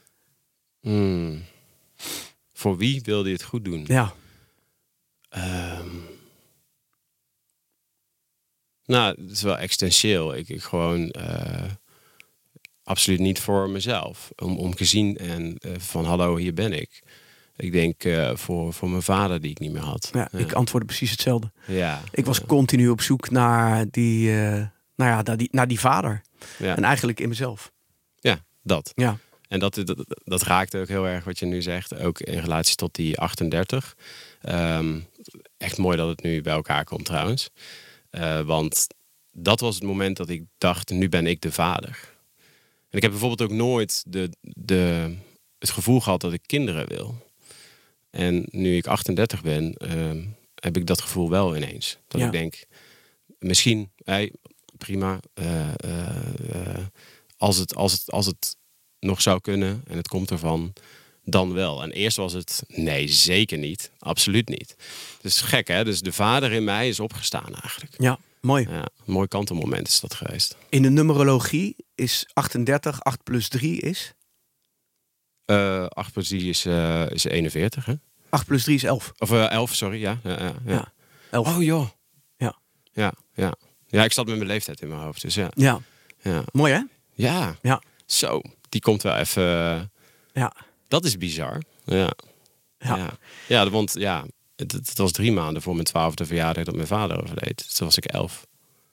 S2: Voor wie wilde je het goed doen?
S1: Ja.
S2: Nou, het is wel existentieel. Ik gewoon absoluut niet voor mezelf. Om gezien en van hallo, hier ben ik. Ik denk voor mijn vader die ik niet meer had.
S1: Ja, ik antwoordde precies hetzelfde.
S2: Ja.
S1: Ik was continu op zoek naar naar die vader.
S2: Ja.
S1: En eigenlijk in mezelf.
S2: Ja, dat.
S1: Ja.
S2: En dat raakt ook heel erg wat je nu zegt. Ook in relatie tot die 38. Echt mooi dat het nu bij elkaar komt trouwens. Want dat was het moment dat ik dacht, nu ben ik de vader. En ik heb bijvoorbeeld ook nooit het gevoel gehad dat ik kinderen wil. En nu ik 38 ben, heb ik dat gevoel wel ineens. Dat ik denk, misschien, prima. Als het nog zou kunnen en het komt ervan, dan wel. En eerst was het, nee, zeker niet. Absoluut niet. Het is gek, hè? Dus de vader in mij is opgestaan eigenlijk.
S1: Ja, mooi.
S2: Ja, een mooi kantelmoment is dat geweest.
S1: In de numerologie is 38, 8 plus 3 is?
S2: 8 plus 3 is 41, hè?
S1: 8 plus 3 is 11.
S2: Of 11, sorry, ja.
S1: 11.
S2: Oh, joh.
S1: Ja.
S2: Ja, ik zat met mijn leeftijd in mijn hoofd, dus ja.
S1: Ja. Mooi, hè?
S2: Ja. Zo, die komt wel even...
S1: Ja.
S2: Dat is bizar. Ja, want het was 3 maanden voor mijn 12e verjaardag dat mijn vader overleed. Dus toen was ik 11.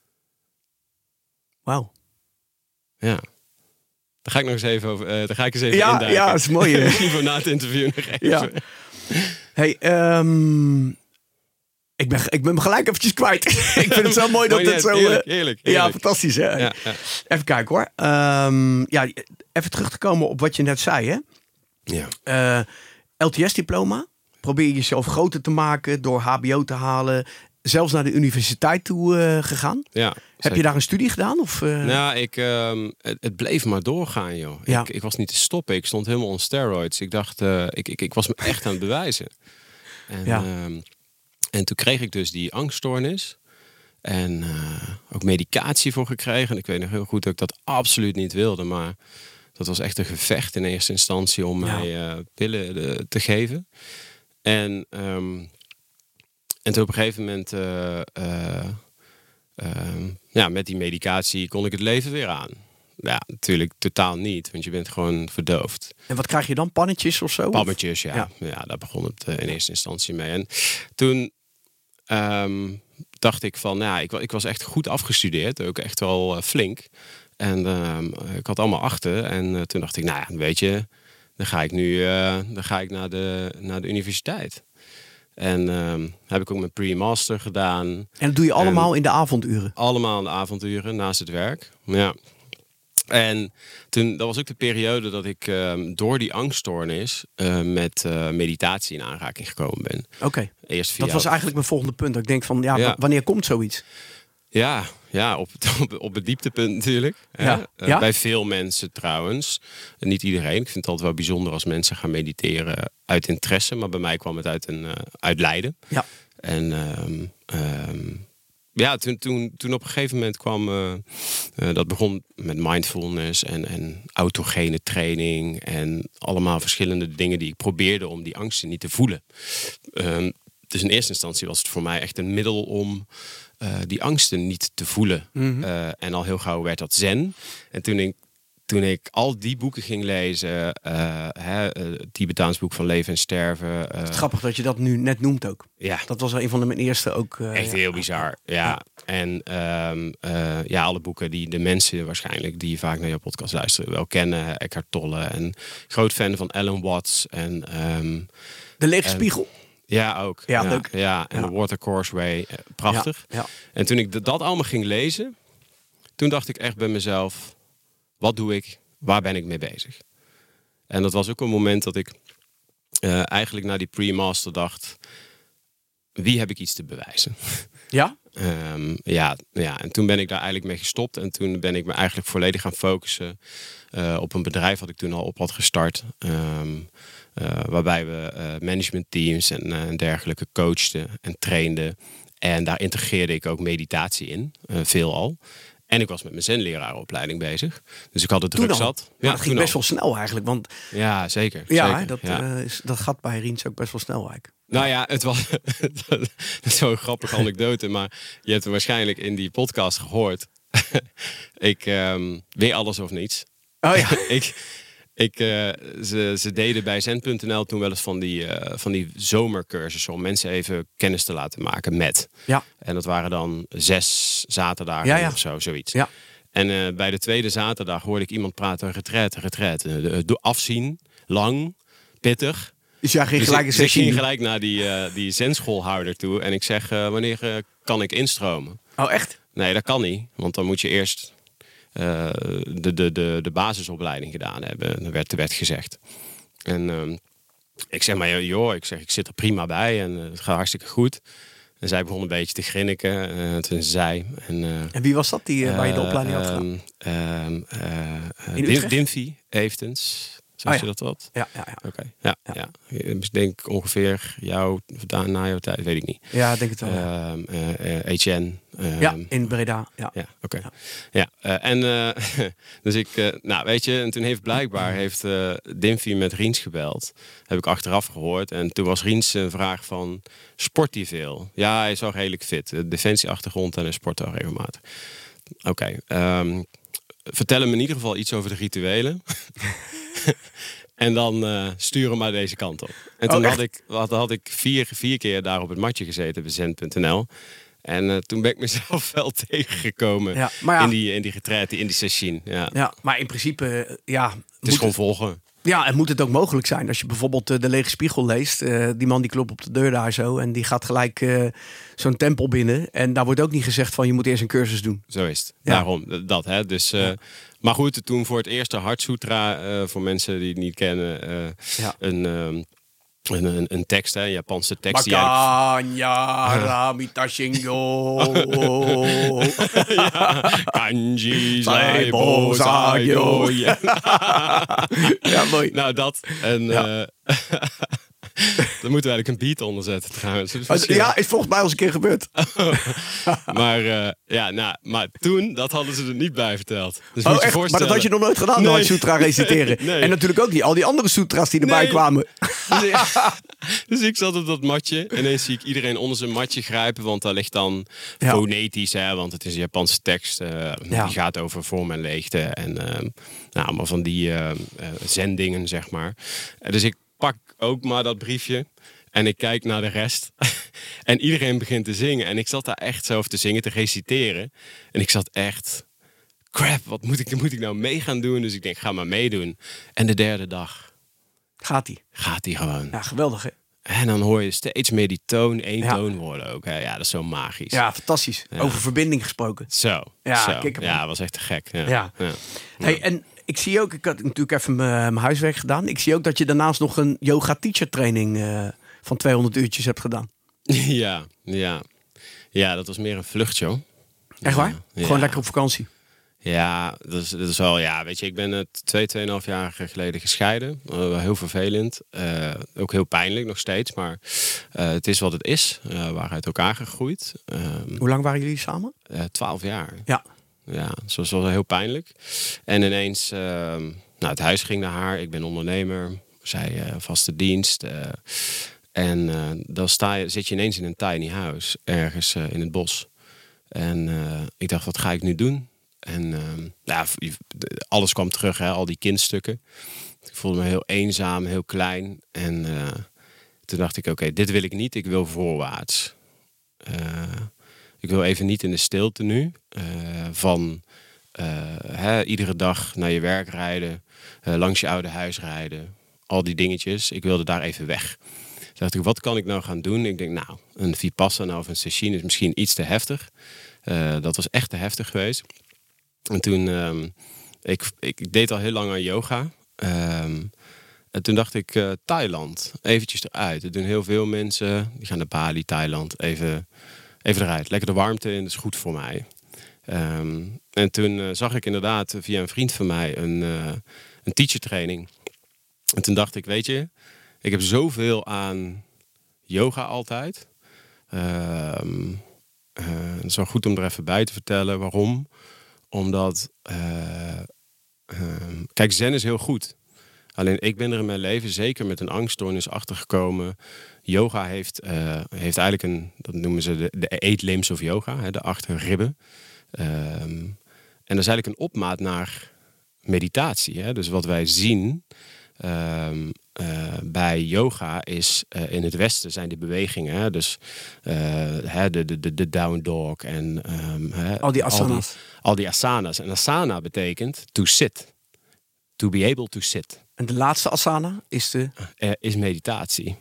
S1: Wauw.
S2: Ja. Daar ga ik nog eens even over. Daar ga ik eens even induiken.
S1: Ja, dat is mooi.
S2: Misschien voor na het interview nog even.
S1: Ja. Hey, Ik ben me gelijk eventjes kwijt. Ik vind het zo mooi dat het zo...
S2: Heerlijk.
S1: Ja, fantastisch hè.
S2: Ja.
S1: Even kijken hoor. Even terug te komen op wat je net zei hè.
S2: Ja.
S1: LTS-diploma. Probeer je jezelf groter te maken door HBO te halen. Zelfs naar de universiteit toe gegaan.
S2: Ja,
S1: heb je daar een studie gedaan? Of,
S2: Nou, het bleef maar doorgaan, joh.
S1: Ja.
S2: Ik was niet te stoppen. Ik stond helemaal on steroids. Ik dacht, ik was me echt aan het bewijzen. En toen kreeg ik dus die angststoornis. En ook medicatie voor gekregen. En ik weet nog heel goed dat ik dat absoluut niet wilde. Maar dat was echt een gevecht in eerste instantie om mij pillen te geven. En toen op een gegeven moment, met die medicatie kon ik het leven weer aan. Ja, natuurlijk totaal niet, want je bent gewoon verdoofd.
S1: En wat krijg je dan? Pannetjes of zo?
S2: Pannetjes, ja. Daar begon het in eerste instantie mee. En toen dacht ik van, ik was echt goed afgestudeerd, ook echt wel flink. En ik had allemaal achten. En toen dacht ik, weet je, dan ga ik naar de universiteit. En heb ik ook mijn pre-master gedaan.
S1: En dat doe je allemaal in de avonduren?
S2: Allemaal in de avonduren, naast het werk. Ja. En dat was ook de periode dat ik door die angststoornis met meditatie in aanraking gekomen ben.
S1: Oké. Dat was eigenlijk mijn volgende punt. Ik denk van, wanneer komt zoiets?
S2: Ja, op het dieptepunt natuurlijk. Bij veel mensen trouwens. Niet iedereen. Ik vind het altijd wel bijzonder als mensen gaan mediteren uit interesse. Maar bij mij kwam het uit lijden. Ja. En toen op een gegeven moment kwam... dat begon met mindfulness en autogene training. En allemaal verschillende dingen die ik probeerde om die angsten niet te voelen. Dus in eerste instantie was het voor mij echt een middel om... die angsten niet te voelen. Mm-hmm. En al heel gauw werd dat zen. En toen ik al die boeken ging lezen... het Tibetaans boek van Leven en Sterven...
S1: Het is grappig dat je dat nu net noemt ook.
S2: Ja.
S1: Dat was wel een van mijn eerste ook.
S2: Echt heel bizar, ja. En alle boeken die de mensen waarschijnlijk... die vaak naar jouw podcast luisteren wel kennen. Eckhart Tolle. En groot fan van Alan Watts. En,
S1: De Lege Spiegel.
S2: Ja, ook.
S1: Ja, leuk.
S2: Ja, en de Watercourse Way. Prachtig. Ja. En toen ik dat allemaal ging lezen... toen dacht ik echt bij mezelf... wat doe ik? Waar ben ik mee bezig? En dat was ook een moment dat ik... eigenlijk na die pre-master dacht... wie heb ik iets te bewijzen?
S1: Ja?
S2: En toen ben ik daar eigenlijk mee gestopt. En toen ben ik me eigenlijk volledig gaan focussen... op een bedrijf wat ik toen al op had gestart... waarbij we managementteams en dergelijke coachten en trainden. En daar integreerde ik ook meditatie in, veelal. En ik was met mijn zenleraaropleiding bezig. Dus ik had het druk zat.
S1: Ja, dat ging best wel snel eigenlijk. Want...
S2: Ja, zeker.
S1: Ja, dat gaat bij Riens ook best wel snel eigenlijk.
S2: Nou ja, het was zo'n grappige anekdote. Maar je hebt hem waarschijnlijk in die podcast gehoord. Weer alles of niets.
S1: Oh ja.
S2: Ze deden bij Zen.nl toen wel eens van die zomercursussen... om mensen even kennis te laten maken met. Ja. En dat waren dan 6 zaterdagen of zo, zoiets. Ja. En bij de tweede zaterdag hoorde ik iemand praten... retraite. Afzien, lang, pittig.
S1: Dus jij ging gelijk een sessie...
S2: Ik ging gelijk naar die zenschoolhouder toe. En ik zeg, wanneer kan ik instromen?
S1: Oh, echt?
S2: Nee, dat kan niet. Want dan moet je eerst... de basisopleiding gedaan hebben, werd gezegd. En ik zeg maar, joh, ik zit er prima bij en het gaat hartstikke goed. En zij begon een beetje te grinniken. Toen zei
S1: en wie was dat waar je de opleiding had gedaan?
S2: Dimfy Evens. Zeg je dat wat?
S1: Ja.
S2: Oké. Ja. Ik denk ongeveer na jouw tijd, weet ik niet.
S1: Ja, denk het wel.
S2: Etienne.
S1: In Breda. Ja,
S2: oké. Ja. Dus ik, weet je, en toen heeft Dimfy met Riens gebeld. Heb ik achteraf gehoord. En toen was Riens een vraag van, sport hij veel? Ja, hij is al redelijk fit. Defensieachtergrond en hij sport al regelmatig. Oké. Vertel hem in ieder geval iets over de rituelen. En dan sturen maar deze kant op. En toen had ik vier keer daar op het matje gezeten bij Zen.nl. En toen ben ik mezelf wel tegengekomen in die retraite, in die sessie. Ja,
S1: maar in principe,
S2: het is gewoon volgen.
S1: Ja, en moet het ook mogelijk zijn. Als je bijvoorbeeld De Lege Spiegel leest. Die man die klopt op de deur daar zo. En die gaat gelijk zo'n tempel binnen. En daar wordt ook niet gezegd van je moet eerst een cursus doen.
S2: Zo is het.
S1: Ja.
S2: Daarom, dat. Hè. Dus, maar goed, toen voor het eerst de Heart Sutra, voor mensen die het niet kennen, een tekst, hè, een Japanse tekst.
S1: Makanya Ramita Shingo.
S2: Kanji Saibo Sayo.
S1: Ja, mooi.
S2: Nou, dat. En daar moeten we eigenlijk een beat onder zetten trouwens.
S1: Ja, is volgens mij al eens een keer gebeurd.
S2: Maar toen, dat hadden ze er niet bij verteld. Dus
S1: echt? Maar dat had je nog nooit gedaan, nooit sutra reciteren.
S2: Nee.
S1: En natuurlijk ook niet al die andere sutra's die erbij kwamen.
S2: Dus ik zat op dat matje. En ineens zie ik iedereen onder zijn matje grijpen. Want daar ligt dan fonetisch. Hè, want het is een Japanse tekst. Die gaat over vorm en leegte. En allemaal van die zendingen, zeg maar. Dus ik pak ook maar dat briefje. En ik kijk naar de rest. En iedereen begint te zingen. En ik zat daar echt zo over te zingen, te reciteren. En ik zat echt... Crap, wat moet ik nou mee gaan doen? Dus ik denk, ga maar meedoen. En de derde dag...
S1: Gaat hij
S2: gewoon.
S1: Ja, geweldig hè?
S2: En dan hoor je steeds meer die toon, één toon worden ook. Hè? Ja, dat is zo magisch.
S1: Ja, fantastisch. Ja. Over verbinding gesproken.
S2: Zo. Ja, was echt te gek. Ja.
S1: Hey, en ik zie ook, ik had natuurlijk even mijn huiswerk gedaan. Ik zie ook dat je daarnaast nog een yoga teacher training van 200 uurtjes hebt gedaan.
S2: Ja, dat was meer een vluchtje.
S1: Echt waar? Gewoon lekker op vakantie.
S2: Ja, dat is wel, weet je, ik ben het 2,5 jaar geleden gescheiden. Heel vervelend. Ook heel pijnlijk nog steeds, maar het is wat het is. We waren uit elkaar gegroeid.
S1: Hoe lang waren jullie samen?
S2: 12 jaar.
S1: Ja.
S2: Ja, dat was wel heel pijnlijk. En ineens, het huis ging naar haar. Ik ben ondernemer. Zij vaste dienst. En dan zit je ineens in een tiny house. Ergens in het bos. En ik dacht, wat ga ik nu doen? En alles kwam terug, hè, al die kindstukken. Ik voelde me heel eenzaam, heel klein. En toen dacht ik, oké, dit wil ik niet. Ik wil voorwaarts. Ik wil even niet in de stilte nu. Iedere dag naar je werk rijden. Langs je oude huis rijden. Al die dingetjes. Ik wilde daar even weg. Toen dacht ik, wat kan ik nou gaan doen? Ik denk, een Vipassana of een Sesshin is misschien iets te heftig. Dat was echt te heftig geweest. En toen, ik deed al heel lang aan yoga. En toen dacht ik, Thailand, eventjes eruit. Dat doen heel veel mensen. Die gaan naar Bali, Thailand, even eruit. Lekker de warmte in, dat is goed voor mij. En toen zag ik inderdaad via een vriend van mij een teacher training. En toen dacht ik, weet je, ik heb zoveel aan yoga altijd. Het is wel goed om er even bij te vertellen waarom. Omdat, kijk, zen is heel goed. Alleen ik ben er in mijn leven zeker met een angststoornis achtergekomen. Yoga heeft eigenlijk dat noemen ze de 8 limbs of yoga, hè, de 8 ribben. En dat is eigenlijk een opmaat naar meditatie. Hè? Dus wat wij zien bij yoga is in het Westen zijn die bewegingen. Hè? Dus de down dog en
S1: al die asanas.
S2: Al die asanas. En asana betekent to sit. To be able to sit.
S1: En de laatste asana is
S2: is meditatie.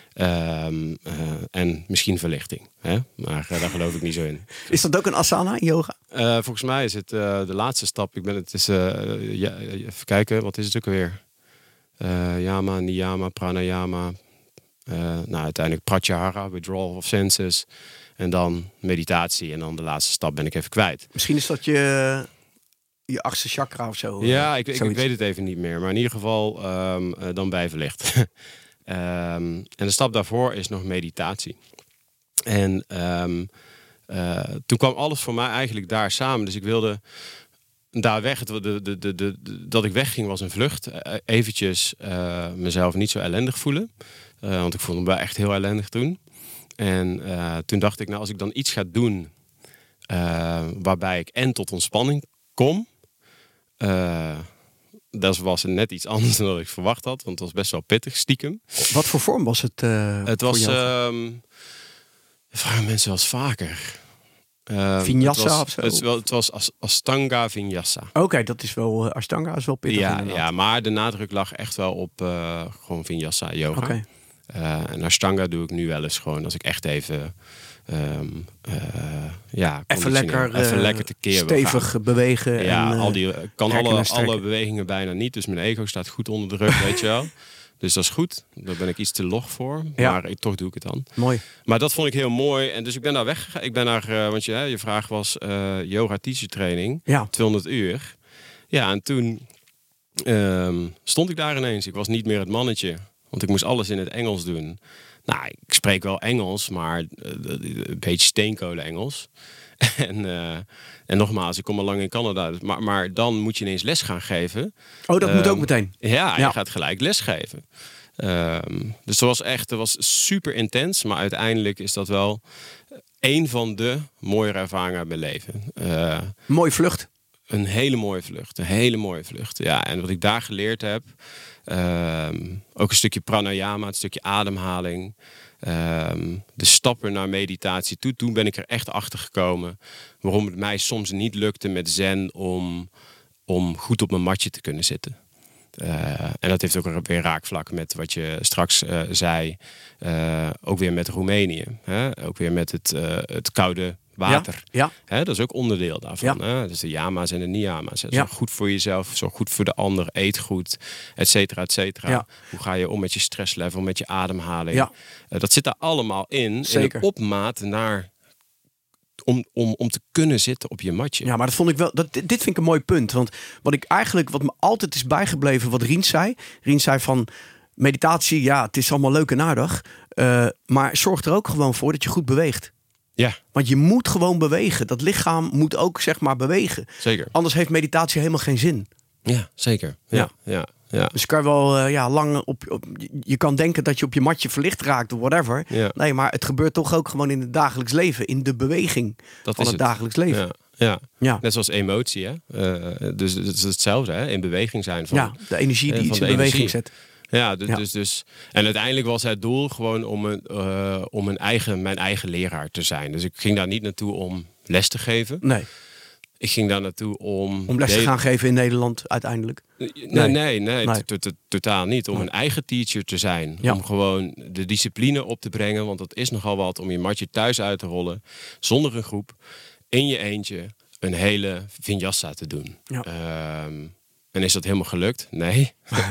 S2: En misschien verlichting. Hè? Maar daar geloof ik niet zo in.
S1: Is dat ook een asana in yoga?
S2: Volgens mij is het de laatste stap. Even kijken, wat is het ook alweer? Yama, niyama, pranayama. Uiteindelijk pratyahara, withdrawal of senses. En dan meditatie. En dan de laatste stap ben ik even kwijt.
S1: Misschien is dat je 8e chakra of zo.
S2: Ja, ik weet het even niet meer. Maar in ieder geval dan bijverlicht. En de stap daarvoor is nog meditatie. En toen kwam alles voor mij eigenlijk daar samen. Dus ik wilde daar weg. Dat ik wegging was een vlucht. Eventjes mezelf niet zo ellendig voelen. Want ik voelde me wel echt heel ellendig toen. En toen dacht ik, als ik dan iets ga doen waarbij ik en tot ontspanning kom. Dat was net iets anders dan ik verwacht had. Want het was best wel pittig, stiekem.
S1: Wat voor vorm was het?
S2: Het was... vragen mensen wel eens vaker.
S1: Vinyasa of zo?
S2: Het was Ashtanga Vinyasa.
S1: Oké, dat is wel... Ashtanga is wel pittig
S2: Ja, maar de nadruk lag echt wel op gewoon Vinyasa yoga.
S1: Okay.
S2: En Ashtanga doe ik nu wel eens gewoon als ik echt even...
S1: even lekker
S2: tekeer
S1: stevig bewegen.
S2: Ja,
S1: En,
S2: alle bewegingen bijna niet. Dus mijn ego staat goed onder druk, weet je wel. Dus dat is goed. Daar ben ik iets te log voor.
S1: Ja.
S2: Maar toch doe ik het dan.
S1: Mooi.
S2: Maar dat vond ik heel mooi. En dus ik ben daar weggegaan. Ik ben naar, want je vraag was yoga teacher training.
S1: Ja.
S2: 200 uur. Ja, en toen stond ik daar ineens. Ik was niet meer het mannetje. Want ik moest alles in het Engels doen. Nou, ik spreek wel Engels, maar een beetje steenkolen Engels. En nogmaals, ik kom al lang in Canada. Maar dan moet je ineens les gaan geven.
S1: Oh, dat moet ook meteen?
S2: Ja, je gaat gelijk les geven. Dus dat was super intens. Maar uiteindelijk is dat wel een van de mooiere ervaringen uit mijn leven.
S1: Mooie vlucht.
S2: Een hele mooie vlucht. Ja, en wat ik daar geleerd heb... ook een stukje pranayama, een stukje ademhaling. De stappen naar meditatie toe. Toen ben ik er echt achter gekomen waarom het mij soms niet lukte met zen om goed op mijn matje te kunnen zitten. En dat heeft ook weer raakvlak met wat je straks zei. Ook weer met Roemenië. Hè? Ook weer met het koude water.
S1: Ja.
S2: Dat is ook onderdeel daarvan.
S1: Ja.
S2: Hè? Dus de yama's en de niyama's.
S1: Ja.
S2: Zorg goed voor jezelf, zorg goed voor de ander, eet goed, et cetera, et cetera.
S1: Ja.
S2: Hoe ga je om met je stresslevel, met je ademhaling?
S1: Ja.
S2: Dat zit daar allemaal in.
S1: Zeker.
S2: In een opmaat naar... Om te kunnen zitten op je matje.
S1: Ja, maar dat vond ik wel. Dit vind ik een mooi punt. Want wat me altijd is bijgebleven, wat Rien zei. Rien zei van meditatie, ja, het is allemaal leuk en aardig. Maar zorg er ook gewoon voor dat je goed beweegt.
S2: Ja.
S1: Want je moet gewoon bewegen. Dat lichaam moet ook, zeg maar, bewegen.
S2: Zeker.
S1: Anders heeft meditatie helemaal geen zin.
S2: Ja, zeker. Ja.
S1: Dus kan je wel lang je kan denken dat je op je matje verlicht raakt of whatever.
S2: Ja.
S1: Nee, maar het gebeurt toch ook gewoon in het dagelijks leven. In de beweging van het dagelijks leven.
S2: Ja. Net zoals emotie, hè? Dus het is hetzelfde, hè? In beweging zijn.
S1: De energie die iets in beweging zet.
S2: Ja, dus. En uiteindelijk was het doel gewoon om mijn eigen leraar te zijn. Dus ik ging daar niet naartoe om les te geven.
S1: Nee.
S2: Ik ging daar naartoe om
S1: les te gaan geven in Nederland uiteindelijk?
S2: Nee. Totaal niet. Om een eigen teacher te zijn.
S1: Ja.
S2: Om gewoon de discipline op te brengen. Want dat is nogal wat om je matje thuis uit te rollen. Zonder een groep. In je eentje een hele vinyasa te doen.
S1: Ja.
S2: En is dat helemaal gelukt? Nee.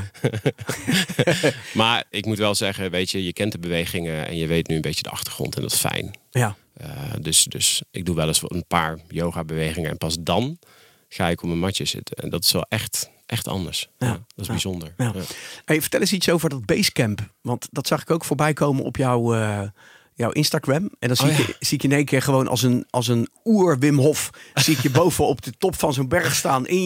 S2: Maar ik moet wel zeggen, weet je kent de bewegingen en je weet nu een beetje de achtergrond en dat is fijn.
S1: Ja.
S2: Dus ik doe wel eens een paar yoga bewegingen en pas dan ga ik op mijn matje zitten. En dat is wel echt anders. Ja, dat is bijzonder.
S1: Ja.
S2: Ja.
S1: Hey, vertel eens iets over dat Basecamp. Want dat zag ik ook voorbij komen op jouw Instagram. En dan zie ik in één keer gewoon als een oer-Wim Hof. Zie ik je boven op de top van zo'n berg staan in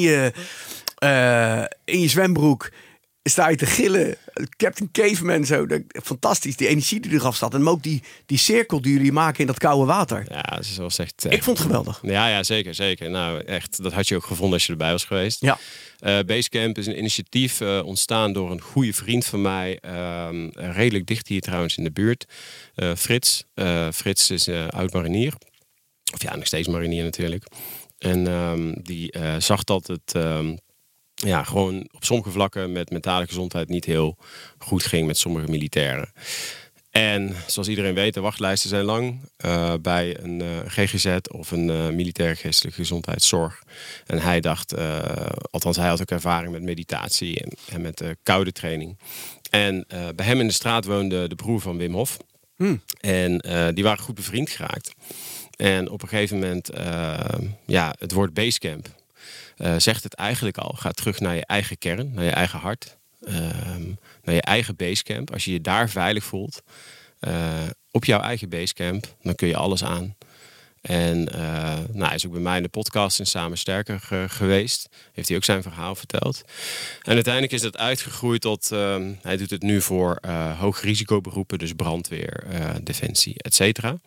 S1: je zwembroek. Sta je te gillen. Captain Caveman zo. Fantastisch. Die energie die eraf staat. En ook die cirkel die jullie maken in dat koude water.
S2: Ja, zoals echt...
S1: Ik vond het geweldig.
S2: Ja, zeker. Nou, echt, dat had je ook gevonden als je erbij was geweest.
S1: Ja.
S2: Basecamp is een initiatief ontstaan door een goede vriend van mij. Redelijk dicht hier trouwens in de buurt. Frits. Frits is oud marinier. Of ja, nog steeds marinier natuurlijk. En die zag dat het... gewoon op sommige vlakken met mentale gezondheid niet heel goed ging met sommige militairen. En zoals iedereen weet, de wachtlijsten zijn lang bij een GGZ of een militaire geestelijke gezondheidszorg. En hij dacht, althans hij had ook ervaring met meditatie en met koude training. En bij hem in de straat woonde de broer van Wim Hof. En die waren goed bevriend geraakt. En op een gegeven moment, het woord Basecamp zegt het eigenlijk al. Ga terug naar je eigen kern, naar je eigen hart. Naar je eigen basecamp. Als je je daar veilig voelt. Op jouw eigen basecamp. Dan kun je alles aan. En hij is ook bij mij in de podcast in Samen Sterker geweest. Heeft hij ook zijn verhaal verteld. En uiteindelijk is dat uitgegroeid tot... hij doet het nu voor hoogrisicoberoepen. Dus brandweer, defensie, et cetera.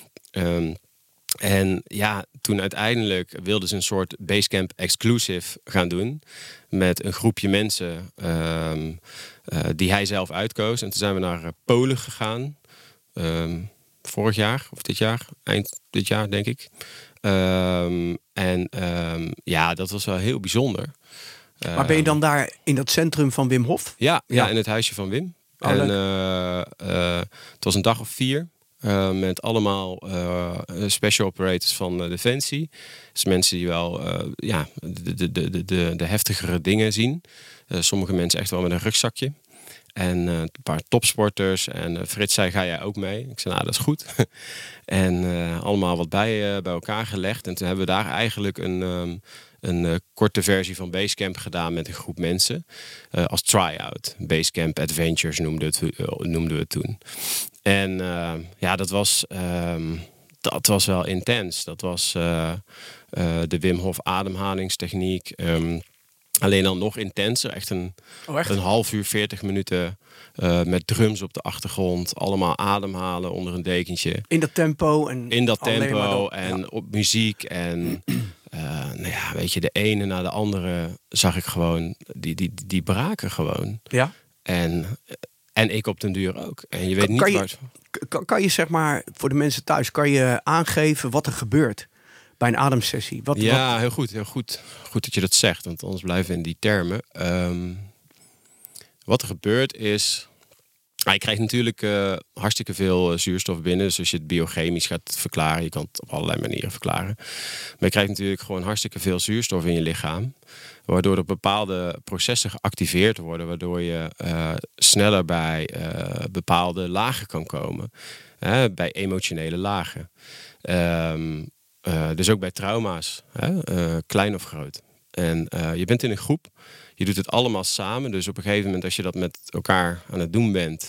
S2: En ja, toen uiteindelijk wilden ze een soort Basecamp exclusive gaan doen. Met een groepje mensen die hij zelf uitkoos. En toen zijn we naar Polen gegaan. Vorig jaar of dit jaar. Eind dit jaar denk ik. Ja, dat was wel heel bijzonder.
S1: Maar ben je dan daar in dat centrum van Wim Hof?
S2: Ja, in het huisje van Wim. Het was een dag of 4. Met allemaal special operators van Defensie. Dus mensen die wel de heftigere dingen zien. Sommige mensen echt wel met een rugzakje. En een paar topsporters. En Frits zei, ga jij ook mee? Ik zei, nou, dat is goed. En allemaal wat bij elkaar gelegd. En toen hebben we daar eigenlijk een korte versie van Basecamp gedaan met een groep mensen. Als try-out. Basecamp Adventures noemden we het toen. En dat was wel intens. Dat was de Wim Hof ademhalingstechniek. Alleen dan nog intenser. Echt een half uur, 40 minuten met drums op de achtergrond. Allemaal ademhalen onder een dekentje.
S1: In dat tempo.
S2: Op muziek. En weet je, de ene na de andere zag ik gewoon. Die braken gewoon.
S1: Ja.
S2: En ik op den duur ook. En je weet niet waar het...
S1: Kan je zeg maar, voor de mensen thuis, kan je aangeven wat er gebeurt bij een ademsessie?
S2: Heel goed. Heel goed. Goed dat je dat zegt, want anders blijven we in die termen. Wat er gebeurt is... je krijgt natuurlijk hartstikke veel zuurstof binnen. Dus als je het biochemisch gaat verklaren, je kan het op allerlei manieren verklaren. Maar je krijgt natuurlijk gewoon hartstikke veel zuurstof in je lichaam. Waardoor er bepaalde processen geactiveerd worden. Waardoor je sneller bij bepaalde lagen kan komen. Bij emotionele lagen. Dus ook bij trauma's. Klein of groot. En je bent in een groep. Je doet het allemaal samen. Dus op een gegeven moment als je dat met elkaar aan het doen bent.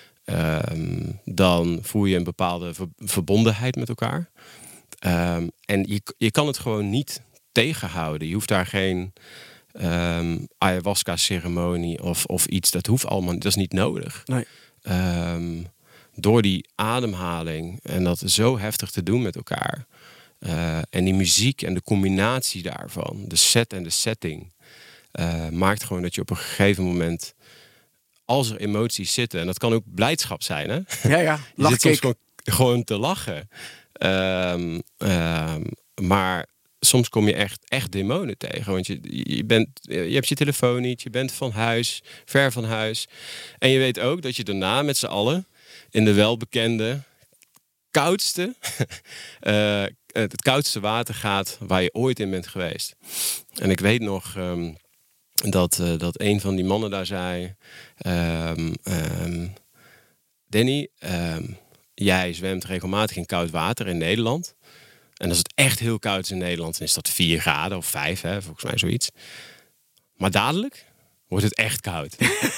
S2: Dan voel je een bepaalde verbondenheid met elkaar. En je kan het gewoon niet tegenhouden. Je hoeft daar geen ayahuasca-ceremonie of iets. Dat hoeft allemaal. Dat is niet nodig.
S1: Nee.
S2: Door die ademhaling en dat zo heftig te doen met elkaar. En die muziek en de combinatie daarvan. De set en de setting. Maakt gewoon dat je op een gegeven moment... Als er emoties zitten... En dat kan ook blijdschap zijn, hè?
S1: Ja.
S2: Je zit soms gewoon te lachen. Maar soms kom je echt demonen tegen. Want je hebt je telefoon niet. Je bent van huis. Ver van huis. En je weet ook dat je daarna met z'n allen... in de welbekende... koudste... het koudste water gaat... waar je ooit in bent geweest. En ik weet nog... Dat een van die mannen daar zei... Danny, jij zwemt regelmatig in koud water in Nederland. En als het echt heel koud is in Nederland... dan is dat 4 graden of 5, volgens mij zoiets. Maar dadelijk wordt het echt koud.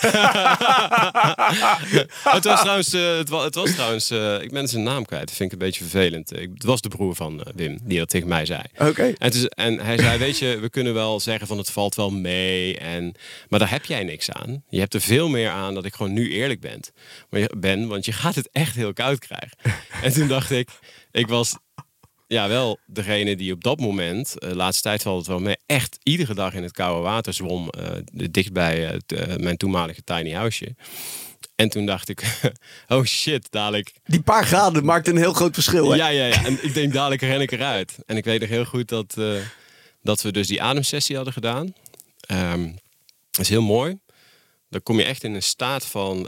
S2: Het was trouwens... ik ben zijn naam kwijt. Dat vind ik een beetje vervelend. Het was de broer van Wim die dat tegen mij zei.
S1: Okay.
S2: En hij zei, weet je, we kunnen wel zeggen van het valt wel mee. Maar daar heb jij niks aan. Je hebt er veel meer aan dat ik gewoon nu eerlijk ben. Want je gaat het echt heel koud krijgen. En toen dacht ik was... Ja, wel degene die op dat moment, de laatste tijd valt het wel mee, echt iedere dag in het koude water zwom, dicht bij mijn toenmalige tiny houseje. En toen dacht ik, oh shit, dadelijk...
S1: Die paar graden maakt een heel groot verschil, hè?
S2: Ja. En ik denk, dadelijk ren ik eruit. En ik weet nog heel goed dat we dus die ademsessie hadden gedaan. Dat is heel mooi. Dan kom je echt in een staat van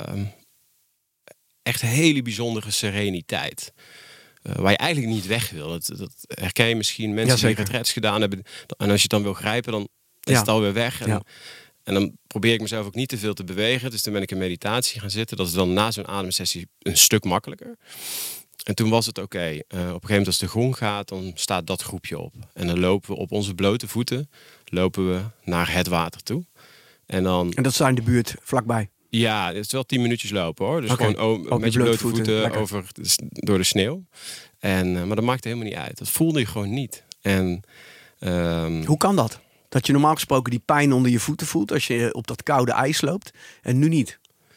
S2: echt hele bijzondere sereniteit. Waar je eigenlijk niet weg wil. Dat herken je misschien mensen die retraites gedaan hebben. En als je het dan wil grijpen, dan is het alweer weg. En dan probeer ik mezelf ook niet te veel te bewegen. Dus toen ben ik in meditatie gaan zitten. Dat is dan na zo'n ademsessie een stuk makkelijker. En toen was het oké. Op een gegeven moment als de gong gaat, dan staat dat groepje op. En dan lopen we op onze blote voeten naar het water toe. En dat
S1: is in de buurt, vlakbij?
S2: Ja, het is wel 10 minuutjes lopen hoor. Dus gewoon met je blote voeten door de sneeuw. Maar dat maakte helemaal niet uit. Dat voelde je gewoon niet.
S1: Hoe kan dat? Dat je normaal gesproken die pijn onder je voeten voelt als je op dat koude ijs loopt en nu niet?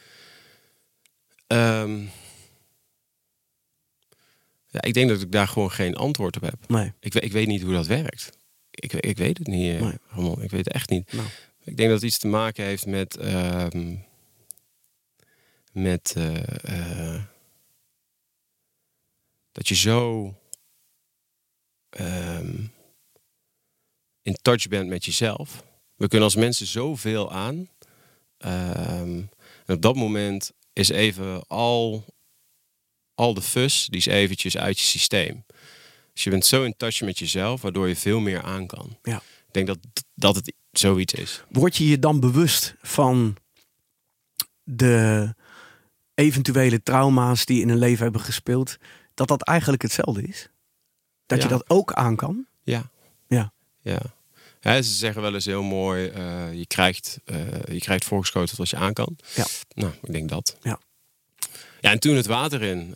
S2: Ik denk dat ik daar gewoon geen antwoord op heb.
S1: Nee.
S2: Ik weet niet hoe dat werkt. Ik weet het niet, Ramon. Ik weet het echt niet.
S1: Nou.
S2: Ik denk dat het iets te maken heeft met dat je zo in touch bent met jezelf. We kunnen als mensen zoveel aan. En op dat moment is even al de fuss, die is eventjes uit je systeem. Dus je bent zo in touch met jezelf, waardoor je veel meer aan kan.
S1: Ja.
S2: Ik denk dat het zoiets is.
S1: Word je je dan bewust van de eventuele trauma's die in een leven hebben gespeeld, dat eigenlijk hetzelfde is? Dat je dat ook aan kan?
S2: Ja.
S1: Ja.
S2: Ja. Ja, ze zeggen wel eens heel mooi, je krijgt voorgeschoteld wat je aan kan.
S1: Ja.
S2: Nou, ik denk dat.
S1: Ja.
S2: Ja, en toen het water in.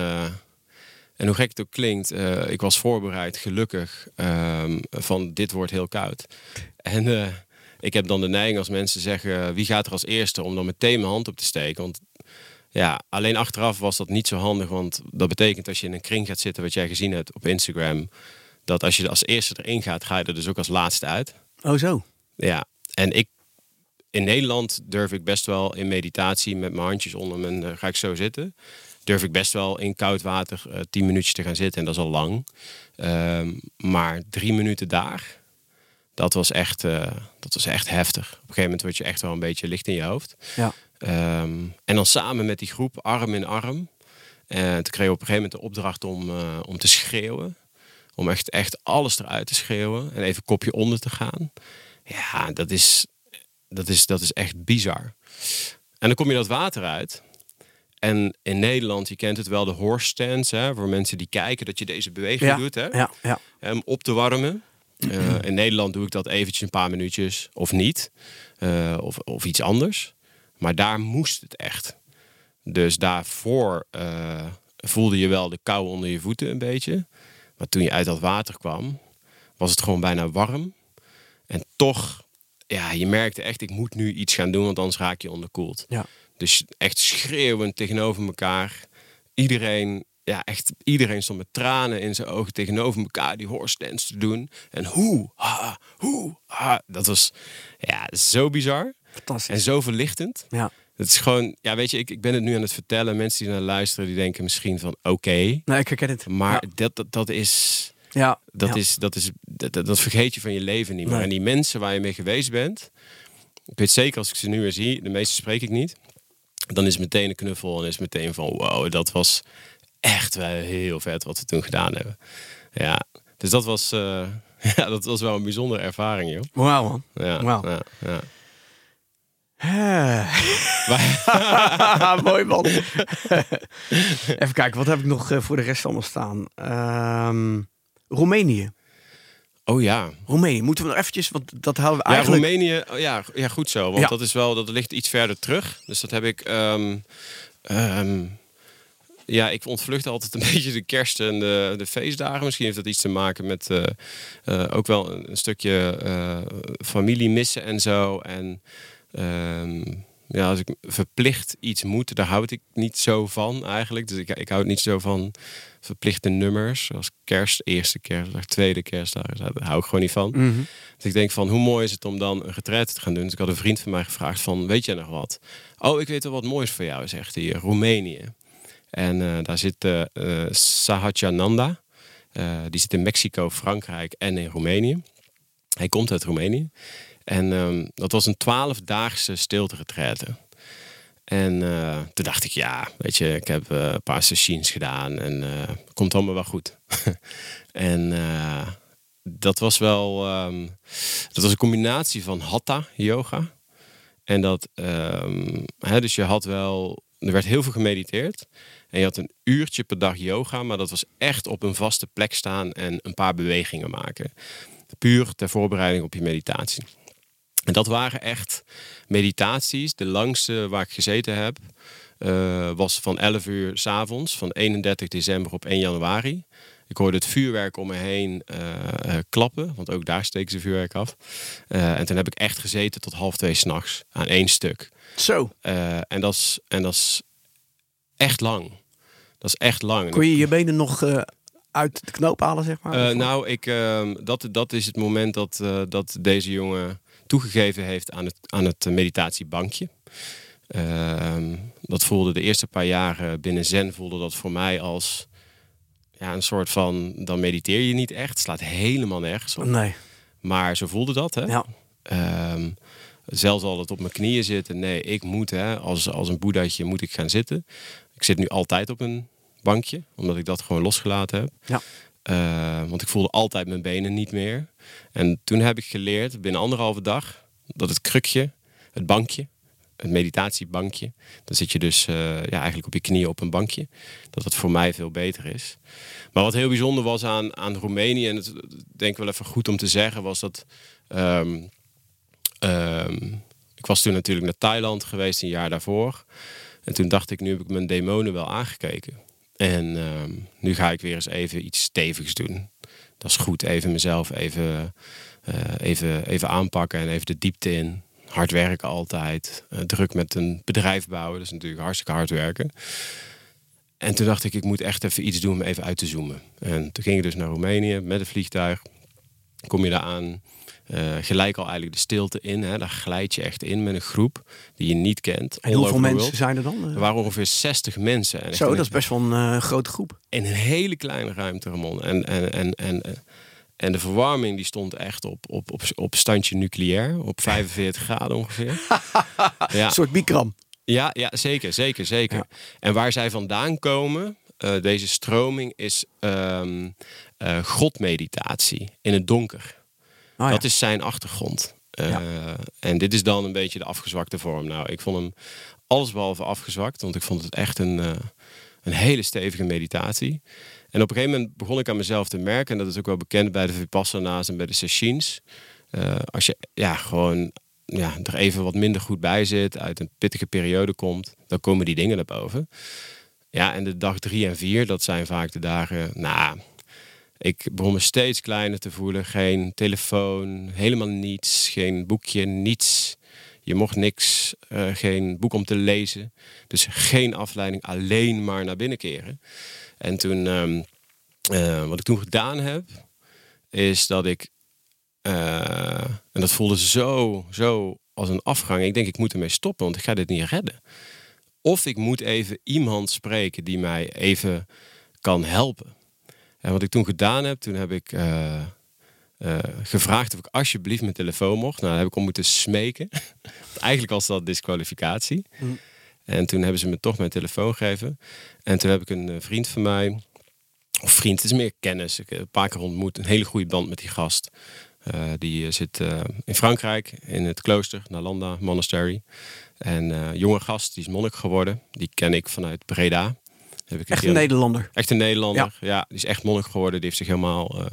S2: En hoe gek het ook klinkt, ik was voorbereid, gelukkig, van dit wordt heel koud. En ik heb dan de neiging als mensen zeggen, wie gaat er als eerste, om dan meteen mijn hand op te steken. Want ja, alleen achteraf was dat niet zo handig, want dat betekent als je in een kring gaat zitten, wat jij gezien hebt op Instagram, dat als je als eerste erin gaat, ga je er dus ook als laatste uit.
S1: Oh zo.
S2: Ja, en in Nederland durf ik best wel in meditatie met mijn handjes onder mijn, ga ik zo zitten. Durf ik best wel in koud water 10 minuutjes te gaan zitten en dat is al lang. Maar 3 minuten daar, dat was echt heftig. Op een gegeven moment word je echt wel een beetje licht in je hoofd.
S1: Ja.
S2: En dan samen met die groep, arm in arm. En toen kregen we op een gegeven moment de opdracht om te schreeuwen. Om echt alles eruit te schreeuwen. En even kopje onder te gaan. Ja, dat is echt bizar. En dan kom je dat water uit. En in Nederland, je kent het wel, de horse stance. Hè, voor mensen die kijken dat je deze beweging doet. Hè,
S1: ja.
S2: om op te warmen. In Nederland doe ik dat eventjes een paar minuutjes. Of niet. Of iets anders. Maar daar moest het echt. Dus daarvoor voelde je wel de kou onder je voeten een beetje. Maar toen je uit dat water kwam, was het gewoon bijna warm. En toch, ja, je merkte echt, ik moet nu iets gaan doen, want anders raak je onderkoeld.
S1: Ja.
S2: Dus echt schreeuwend tegenover elkaar. Iedereen stond met tranen in zijn ogen tegenover elkaar die horse dance te doen. En dat was zo bizar.
S1: Fantastisch.
S2: En zo verlichtend.
S1: Ja.
S2: Het is gewoon, ja, weet je, ik ben het nu aan het vertellen. Mensen die naar luisteren, die denken misschien van oké.
S1: Nee, ik herken het.
S2: Maar dat is...
S1: Ja.
S2: Dat vergeet je van je leven niet meer.
S1: Nee.
S2: En die mensen waar je mee geweest bent, ik weet zeker als ik ze nu weer zie, de meeste spreek ik niet, dan is het meteen een knuffel en is het meteen van wow, dat was echt wel heel vet wat we toen gedaan hebben. Ja, dus dat was wel een bijzondere ervaring, joh.
S1: Wauw, man.
S2: Ja,
S1: Wauw.
S2: ja.
S1: Mooi, man. Even kijken, wat heb ik nog voor de rest allemaal staan? Roemenië.
S2: Oh ja.
S1: Roemenië, moeten we nog eventjes, want dat hadden we eigenlijk...
S2: Ja, Roemenië, ja, goed zo. Want dat ligt iets verder terug. Dus dat heb ik... ik ontvlucht altijd een beetje de kerst en de feestdagen. Misschien heeft dat iets te maken met ook wel een stukje familie missen en zo. En als ik verplicht iets moet, daar houd ik niet zo van eigenlijk. Dus ik houd niet zo van verplichte nummers. Zoals kerst, eerste kerstdag, tweede kerstdag. Daar hou ik gewoon niet van.
S1: Mm-hmm.
S2: Dus ik denk van, hoe mooi is het om dan een retraite te gaan doen. Dus ik had een vriend van mij gevraagd van, weet jij nog wat? Oh, ik weet wel wat moois voor jou, zegt hij. Roemenië. En daar zit Sahajananda. Die zit in Mexico, Frankrijk en in Roemenië. Hij komt uit Roemenië. En dat was een 12-daagse stilte-retraite. En toen dacht ik, ja, weet je, ik heb een paar sessies gedaan en komt allemaal wel goed. En dat was wel, dat was een combinatie van hatha yoga. En dat, dus je had wel, er werd heel veel gemediteerd. En je had een uurtje per dag yoga, maar dat was echt op een vaste plek staan en een paar bewegingen maken. Puur ter voorbereiding op je meditatie. En dat waren echt meditaties. De langste waar ik gezeten heb was van 11 uur 's avonds, van 31 december op 1 januari. Ik hoorde het vuurwerk om me heen klappen, want ook daar steken ze vuurwerk af. En toen heb ik echt gezeten tot 1:30 's nachts aan 1 stuk.
S1: Zo.
S2: En dat is echt lang. Dat is echt lang.
S1: Kon je je benen nog uit de knoop halen, zeg maar?
S2: Dat is het moment dat deze jongen toegegeven heeft aan het meditatiebankje. Dat voelde de eerste paar jaren binnen Zen voelde dat voor mij als een soort van... Dan mediteer je niet echt. Het slaat helemaal nergens op.
S1: Nee.
S2: Maar zo voelde dat, hè?
S1: Ja.
S2: Zelfs al het op mijn knieën zitten. Nee, ik moet, hè, als een boeddhaatje moet ik gaan zitten. Ik zit nu altijd op een bankje. Omdat ik dat gewoon losgelaten heb.
S1: Ja.
S2: Want ik voelde altijd mijn benen niet meer. En toen heb ik geleerd, binnen 1,5 dag... dat het krukje, het bankje... het meditatiebankje. Dan zit je dus eigenlijk op je knieën op een bankje. Dat het voor mij veel beter is. Maar wat heel bijzonder was aan Roemenië... en het denk ik wel even goed om te zeggen... was dat... ik was toen natuurlijk naar Thailand geweest 1 jaar daarvoor. En toen dacht ik, nu heb ik mijn demonen wel aangekeken. En nu ga ik weer eens even iets stevigs doen. Dat is goed, even mezelf even aanpakken en even de diepte in. Hard werken altijd. Druk met een bedrijf bouwen. Dat is natuurlijk hartstikke hard werken. En toen dacht ik moet echt even iets doen om even uit te zoomen. En toen ging ik dus naar Roemenië met een vliegtuig. Kom je daar aan. Gelijk al eigenlijk de stilte in. Hè. Daar glijd je echt in met een groep die je niet kent.
S1: En hoeveel mensen zijn er dan?
S2: Er waren ongeveer 60 mensen. En
S1: zo, dat is best wel een grote groep.
S2: In een hele kleine ruimte, Ramon. En de verwarming die stond echt op standje nucleair. Op 45 graden ongeveer.
S1: Ja. Een soort Bikram.
S2: Ja, zeker. Ja. En waar zij vandaan komen, deze stroming, is godmeditatie in het donker. Oh, dat is zijn achtergrond. En dit is dan een beetje de afgezwakte vorm. Nou, ik vond hem allesbehalve afgezwakt. Want ik vond het echt een hele stevige meditatie. En op een gegeven moment begon ik aan mezelf te merken... en dat is ook wel bekend bij de Vipassana's en bij de Sessins... als je gewoon er even wat minder goed bij zit... uit een pittige periode komt... dan komen die dingen naar boven. Ja, en de dag 3 en 4, dat zijn vaak de dagen... ik begon me steeds kleiner te voelen. Geen telefoon, helemaal niets. Geen boekje, niets. Je mocht niks, geen boek om te lezen. Dus geen afleiding, alleen maar naar binnen keren. En toen, wat ik toen gedaan heb, is dat ik... en dat voelde zo als een afgang. Ik denk, ik moet ermee stoppen, want ik ga dit niet redden. Of ik moet even iemand spreken die mij even kan helpen. En wat ik toen gedaan heb, toen heb ik gevraagd of ik alsjeblieft mijn telefoon mocht. Nou, daar heb ik om moeten smeken. Eigenlijk was dat disqualificatie. Mm. En toen hebben ze me toch mijn telefoon gegeven. En toen heb ik een vriend van mij... Of vriend, het is meer kennis. Ik heb een paar keer ontmoet. Een hele goede band met die gast. Die zit in Frankrijk, in het klooster, Nalanda Monastery. En jonge gast, die is monnik geworden. Die ken ik vanuit Breda.
S1: Echt een Nederlander?
S2: Echt een Nederlander, ja. Die is echt monnik geworden. Die heeft zich helemaal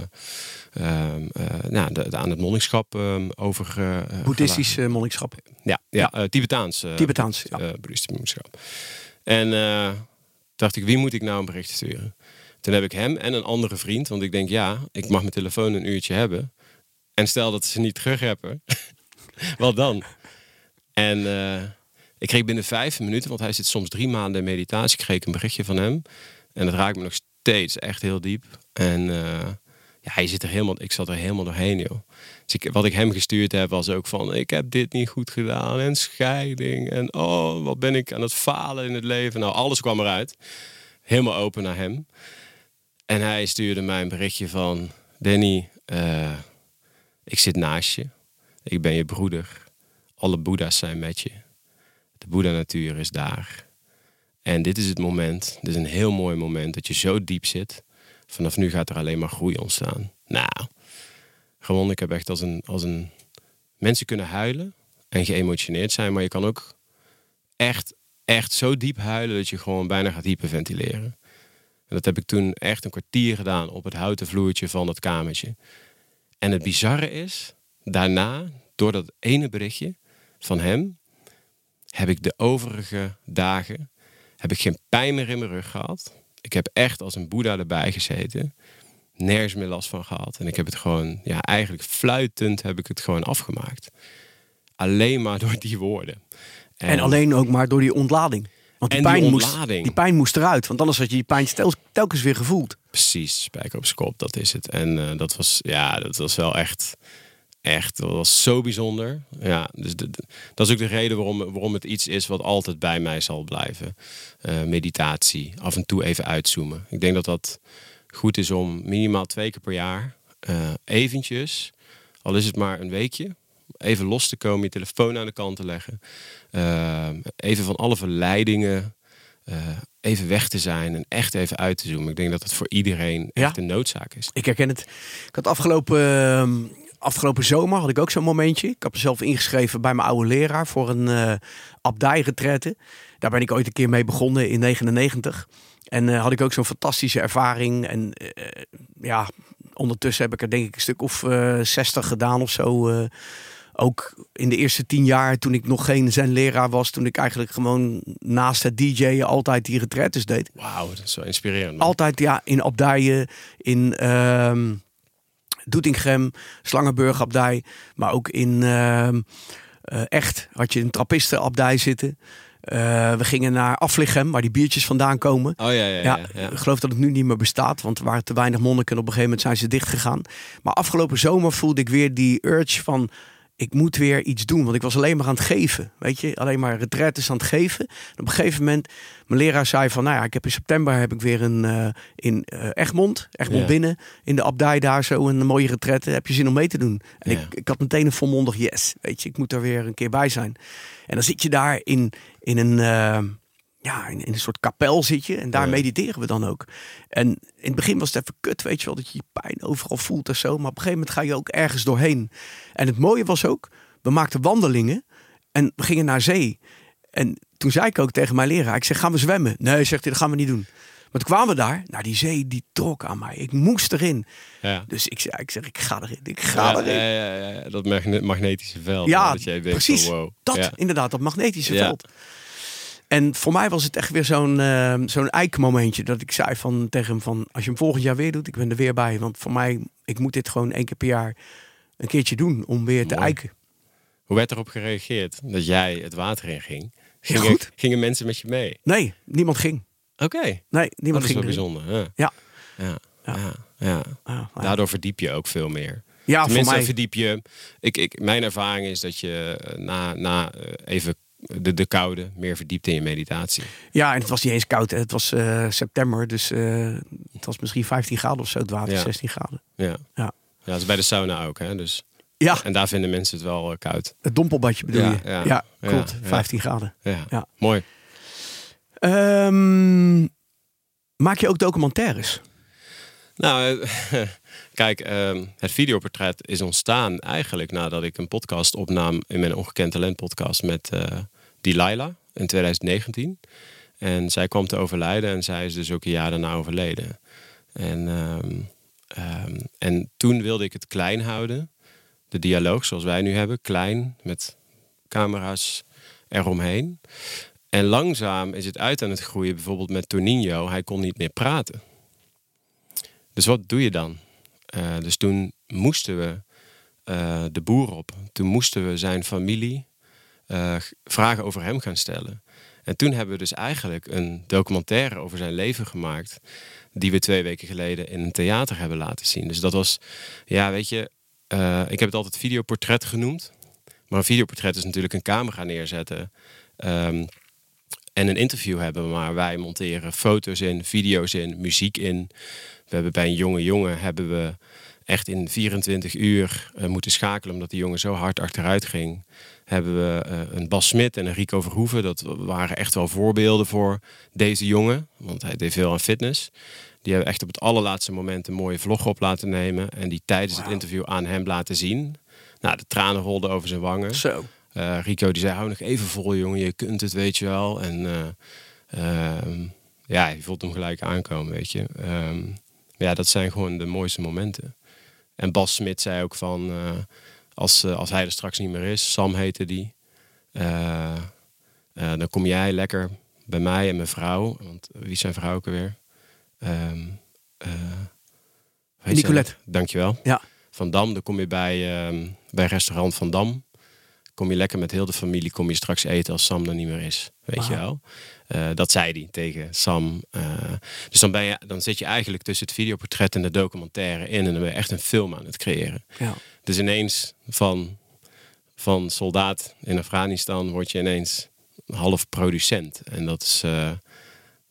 S2: aan het monnikschap over...
S1: Boeddhistisch monnikschap?
S2: Tibetaans.
S1: Tibetaans,
S2: boeddhistisch monnikschap. En dacht ik, wie moet ik nou een bericht sturen? Toen heb ik hem en een andere vriend. Want ik denk, ik mag mijn telefoon een uurtje hebben. En stel dat ze niet terug hebben. Wat dan? En... ik kreeg binnen 5 minuten, want hij zit soms 3 maanden in meditatie, kreeg ik een berichtje van hem. En dat raakt me nog steeds echt heel diep. En ik zat er helemaal doorheen, joh. Dus wat ik hem gestuurd heb, was ook van, ik heb dit niet goed gedaan. En scheiding. En wat ben ik aan het falen in het leven. Nou, alles kwam eruit. Helemaal open naar hem. En hij stuurde mij een berichtje van, Danny, ik zit naast je. Ik ben je broeder. Alle boeddha's zijn met je. De Boeddha-natuur is daar. En dit is het moment, dit is een heel mooi moment... dat je zo diep zit. Vanaf nu gaat er alleen maar groei ontstaan. Nou, gewoon, ik heb echt als een... Mensen kunnen huilen en geëmotioneerd zijn... maar je kan ook echt zo diep huilen... dat je gewoon bijna gaat hyperventileren. En dat heb ik toen echt een kwartier gedaan... op het houten vloertje van dat kamertje. En het bizarre is, daarna, door dat ene berichtje van hem... heb ik de overige dagen geen pijn meer in mijn rug gehad. Ik heb echt als een boeddha erbij gezeten. Nergens meer last van gehad. En ik heb het gewoon, eigenlijk fluitend heb ik het gewoon afgemaakt. Alleen maar door die woorden.
S1: En alleen ook maar door die ontlading. Want die pijn moest eruit. Want anders had je die pijn telkens weer gevoeld.
S2: Precies, spijker op z'n kop, dat is het. En dat was wel echt... dat was zo bijzonder. Ja, dus dat is ook de reden waarom het iets is wat altijd bij mij zal blijven. Meditatie, af en toe even uitzoomen. Ik denk dat goed is om minimaal 2 keer per jaar eventjes, al is het maar een weekje, even los te komen, je telefoon aan de kant te leggen. Even van alle verleidingen, even weg te zijn en echt even uit te zoomen. Ik denk dat het voor iedereen echt een noodzaak is.
S1: Ik herken het. Ik had afgelopen zomer had ik ook zo'n momentje. Ik heb mezelf ingeschreven bij mijn oude leraar voor een abdij-retraite. Daar ben ik ooit een keer mee begonnen in 1999. En had ik ook zo'n fantastische ervaring. En ondertussen heb ik er denk ik een stuk of 60 gedaan of zo. Ook in de eerste 10 jaar, toen ik nog geen zenleraar was, toen ik eigenlijk gewoon naast het DJ'en altijd die retraites deed.
S2: Wauw, dat is zo inspirerend. Man.
S1: Altijd in abdijen, in Doetinchem, Slangenburg abdij, maar ook in Echt had je een trappistenabdij zitten. We gingen naar Aflichem, waar die biertjes vandaan komen.
S2: Oh ja.
S1: Ik geloof dat het nu niet meer bestaat, want er waren te weinig monniken en op een gegeven moment zijn ze dicht gegaan. Maar afgelopen zomer voelde ik weer die urge van, ik moet weer iets doen, want ik was alleen maar aan het geven. Weet je, alleen maar retraites aan het geven. En op een gegeven moment, mijn leraar zei van, ik heb in september weer een in Egmond binnen, in de abdij daar zo een mooie retraite. Heb je zin om mee te doen? En ik had meteen een volmondig yes. Weet je, ik moet er weer een keer bij zijn. En dan zit je daar in een soort kapel zit je en daar mediteren we dan ook. En in het begin was het even kut, weet je wel, dat je je pijn overal voelt en zo. Maar op een gegeven moment ga je ook ergens doorheen. En het mooie was ook, we maakten wandelingen en we gingen naar zee. En toen zei ik ook tegen mijn leraar, ik zeg, gaan we zwemmen? Nee, zegt hij, dat gaan we niet doen. Maar toen kwamen we daar, die zee die trok aan mij. Ik moest erin. Ja. Dus ik zeg, ik ga erin.
S2: Ja, dat magnetische veld.
S1: Ja,
S2: dat jij denkt,
S1: precies.
S2: Wow.
S1: Inderdaad, dat magnetische veld. En voor mij was het echt weer zo'n eikmomentje. Dat ik zei tegen hem van, als je hem volgend jaar weer doet, ik ben er weer bij. Want voor mij, ik moet dit gewoon 1 keer per jaar een keertje doen om weer te eiken.
S2: Hoe werd erop gereageerd dat jij het water in ging? Gingen mensen met je mee?
S1: Nee, niemand ging.
S2: Oké.
S1: Nee, niemand ging.
S2: Dat is wel bijzonder. Ja. Daardoor verdiep je ook veel meer.
S1: Ja,
S2: tenminste,
S1: voor mij
S2: verdiep je. Mijn ervaring is dat je na even de koude meer verdiept in je meditatie.
S1: Ja, en het was niet eens koud. Het was september, dus het was misschien 15 graden of zo, het water, 16 graden.
S2: Ja, dat is bij de sauna ook, hè? Dus.
S1: Ja.
S2: En daar vinden mensen het wel koud.
S1: Het dompelbadje bedoel je? Ja, klopt. 15 graden.
S2: Ja. Mooi.
S1: Maak je ook documentaires?
S2: Nou, kijk, het videoportret is ontstaan eigenlijk nadat ik een podcast opnam in mijn Ongekend Talent podcast met Delilah in 2019. En zij kwam te overlijden en zij is dus ook een jaar daarna overleden. En toen wilde ik het klein houden. De dialoog zoals wij nu hebben, klein, met camera's eromheen. En langzaam is het uit aan het groeien, bijvoorbeeld met Toninho. Hij kon niet meer praten. Dus wat doe je dan? Dus toen moesten we de boer op. Toen moesten we zijn familie vragen over hem gaan stellen. En toen hebben we dus eigenlijk een documentaire over zijn leven gemaakt, die we 2 weken geleden in een theater hebben laten zien. Dus dat was, weet je, ik heb het altijd videoportret genoemd. Maar een videoportret is natuurlijk een camera neerzetten en een interview hebben. Maar wij monteren foto's in, video's in, muziek in. We hebben bij een jonge jongen hebben we echt in 24 uur moeten schakelen, omdat die jongen zo hard achteruit ging. Hebben we een Bas Smit en een Rico Verhoeven. Dat waren echt wel voorbeelden voor deze jongen. Want hij deed veel aan fitness. Die hebben echt op het allerlaatste moment een mooie vlog op laten nemen. En die tijdens het interview aan hem laten zien. Nou, de tranen rolden over zijn wangen.
S1: Zo.
S2: Rico die zei, hou nog even vol jongen, je kunt het, weet je wel. En je voelt hem gelijk aankomen, weet je. Dat zijn gewoon de mooiste momenten. En Bas Smit zei ook van, als hij er straks niet meer is, Sam heette die, dan kom jij lekker bij mij en mijn vrouw. Want wie is zijn vrouw ook alweer?
S1: Nicolette.
S2: Dankjewel.
S1: Ja.
S2: Van Dam, dan kom je bij restaurant Van Dam. Kom je lekker met heel de familie, kom je straks eten als Sam er niet meer is. Weet je wel? Dat zei hij tegen Sam. Dus dan zit je eigenlijk tussen het videoportret en de documentaire in. En dan ben je echt een film aan het creëren. Ja. Dus ineens van soldaat in Afghanistan word je ineens half producent. En dat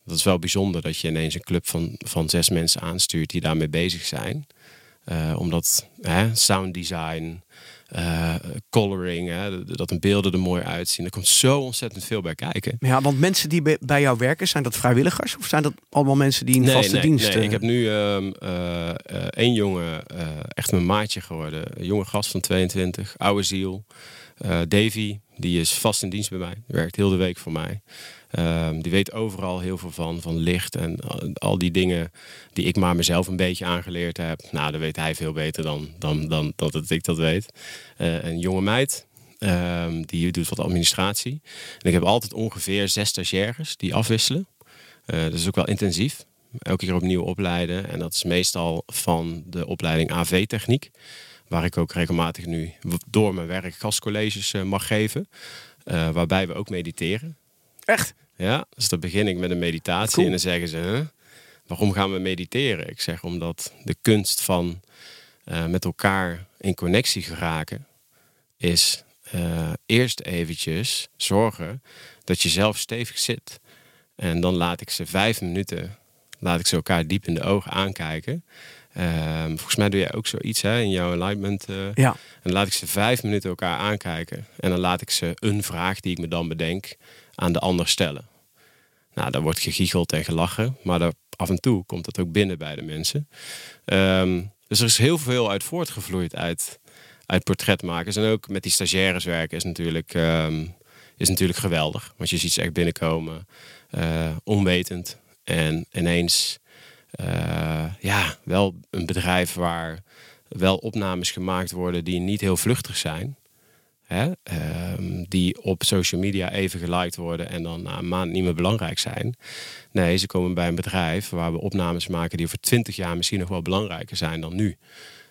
S2: dat is wel bijzonder dat je ineens een club van 6 mensen aanstuurt die daarmee bezig zijn. Omdat sound design, coloring, dat de beelden er mooi uitzien. Er komt zo ontzettend veel bij kijken.
S1: Ja, want mensen die bij jou werken, zijn dat vrijwilligers? Of zijn dat allemaal mensen die in vaste dienst...
S2: Nee, ik heb nu 1 jongen, echt mijn maatje geworden. Een jonge gast van 22, oude ziel. Davy, die is vast in dienst bij mij. Werkt heel de week voor mij. Die weet overal heel veel van licht en al die dingen die ik maar mezelf een beetje aangeleerd heb. Nou, dat weet hij veel beter dan dat ik dat weet. Een jonge meid, die doet wat administratie. En ik heb altijd ongeveer 6 stagiaires die afwisselen. Dat is ook wel intensief. Elke keer opnieuw opleiden. En dat is meestal van de opleiding AV-techniek. Waar ik ook regelmatig nu door mijn werk gastcolleges mag geven. Waarbij we ook mediteren.
S1: Echt?
S2: Ja, dus dan begin ik met een meditatie. Cool. En dan zeggen ze, waarom gaan we mediteren? Ik zeg, omdat de kunst van met elkaar in connectie geraken is eerst eventjes zorgen dat je zelf stevig zit. En dan laat ik ze 5 minuten, laat ik ze elkaar diep in de ogen aankijken. Volgens mij doe jij ook zoiets in jouw alignment.
S1: Ja.
S2: En dan laat ik ze 5 minuten elkaar aankijken. En dan laat ik ze een vraag die ik me dan bedenk aan de ander stellen. Nou, daar wordt gegiecheld en gelachen. Maar af en toe komt dat ook binnen bij de mensen. Dus er is heel veel uit voortgevloeid uit portretmakers. En ook met die stagiaires werken is natuurlijk geweldig. Want je ziet ze echt binnenkomen, onwetend. En ineens wel een bedrijf waar wel opnames gemaakt worden die niet heel vluchtig zijn. Die op social media even geliked worden en dan na een maand niet meer belangrijk zijn. Nee, ze komen bij een bedrijf waar we opnames maken die over 20 jaar misschien nog wel belangrijker zijn dan nu.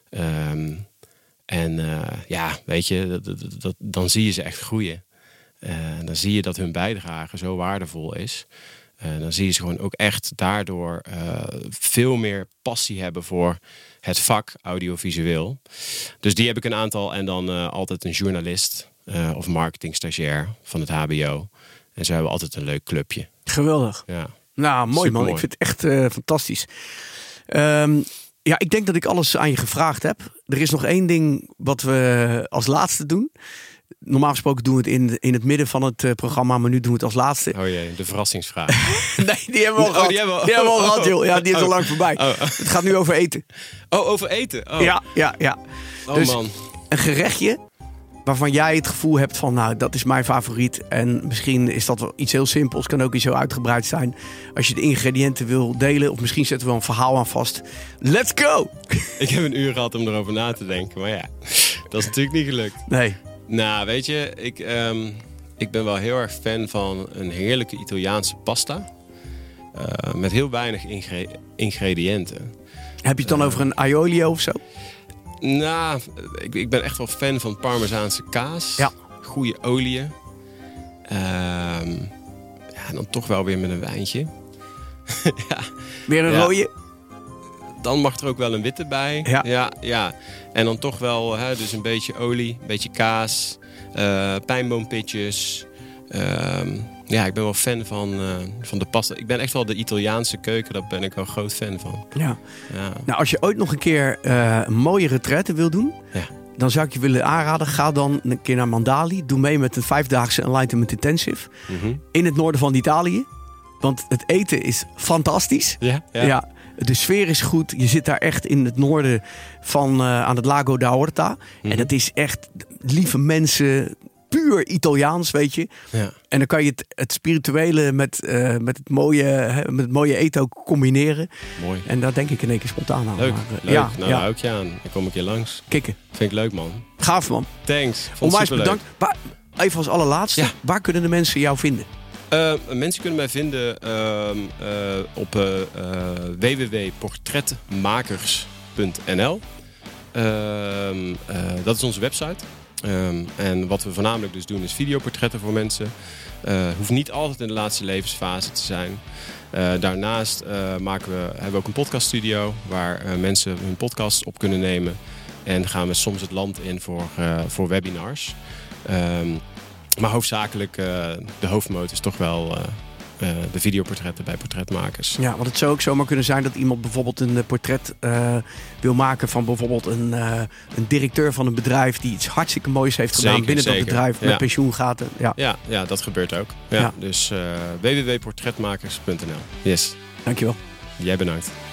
S2: Weet je, dan zie je ze echt groeien. Dan zie je dat hun bijdrage zo waardevol is. Dan zie je ze gewoon ook echt daardoor veel meer passie hebben voor het vak audiovisueel. Dus die heb ik een aantal. En dan altijd een journalist of marketingstagiair van het HBO. En zo hebben we altijd een leuk clubje.
S1: Geweldig.
S2: Ja.
S1: Nou, mooi
S2: Supermooi.
S1: man. Ik vind het echt fantastisch. Ik denk dat ik alles aan je gevraagd heb. Er is nog 1 ding wat we als laatste doen. Normaal gesproken doen we het in het midden van het programma, maar nu doen we het als laatste.
S2: Oh jee, de verrassingsvraag.
S1: Nee, die hebben we al gehad. Die hebben we al gehad, joh. Ja, die is al lang voorbij. Het gaat nu over eten.
S2: Oh, over eten? Oh.
S1: Ja.
S2: Oh,
S1: dus
S2: man.
S1: Een gerechtje waarvan jij het gevoel hebt van, nou, dat is mijn favoriet. En misschien is dat wel iets heel simpels, kan ook iets heel uitgebreid zijn. Als je de ingrediënten wil delen, of misschien zetten we wel een verhaal aan vast. Let's go!
S2: Ik heb een uur gehad om erover na te denken, maar ja, dat is natuurlijk niet gelukt.
S1: Nee.
S2: Nou, weet je, ik ben wel heel erg fan van een heerlijke Italiaanse pasta. Met heel weinig ingrediënten.
S1: Heb je het dan over een aioli of zo?
S2: Nou, ik ben echt wel fan van Parmezaanse kaas.
S1: Ja.
S2: Goede oliën. En dan toch wel weer met een wijntje. Ja.
S1: Weer een rode?
S2: Dan mag er ook wel een witte bij. Ja. En dan toch wel dus een beetje olie, een beetje kaas, pijnboompitjes. Ik ben wel fan van de pasta. Ik ben echt wel de Italiaanse keuken, daar ben ik wel groot fan van.
S1: Ja. Nou, als je ooit nog een keer een mooie retraite wil doen, dan zou ik je willen aanraden, ga dan een keer naar Mandali. Doe mee met een 5-daagse Enlightenment Intensive in het noorden van Italië. Want het eten is fantastisch. Ja. De sfeer is goed. Je zit daar echt in het noorden van aan het Lago d'Aorta. En dat is echt lieve mensen, puur Italiaans, weet je.
S2: Ja.
S1: En dan kan je het spirituele met het mooie eten ook combineren.
S2: Mooi.
S1: En daar denk ik in één keer spontaan aan.
S2: Leuk.
S1: Ja,
S2: nou, daar hou ik je aan. Ik kom een keer langs.
S1: Kikken.
S2: Vind ik leuk, man.
S1: Gaaf, man.
S2: Thanks.
S1: Onwijs bedankt. Even als allerlaatste.
S2: Ja.
S1: Waar kunnen de mensen jou vinden?
S2: Mensen kunnen mij vinden op www.portretmakers.nl. Dat is onze website. En wat we voornamelijk dus doen is videoportretten voor mensen. Hoeft niet altijd in de laatste levensfase te zijn. Daarnaast hebben we ook een podcaststudio waar mensen hun podcast op kunnen nemen. En gaan we soms het land in voor webinars. Maar hoofdzakelijk, de hoofdmoot is toch wel de videoportretten bij portretmakers.
S1: Ja, want het zou ook zomaar kunnen zijn dat iemand bijvoorbeeld een portret wil maken van bijvoorbeeld een directeur van een bedrijf die iets hartstikke moois heeft gedaan binnen dat bedrijf, met pensioen gaat.
S2: Ja, dat gebeurt ook. Ja. Dus www.portretmakers.nl. Yes.
S1: Dankjewel.
S2: Jij bedankt.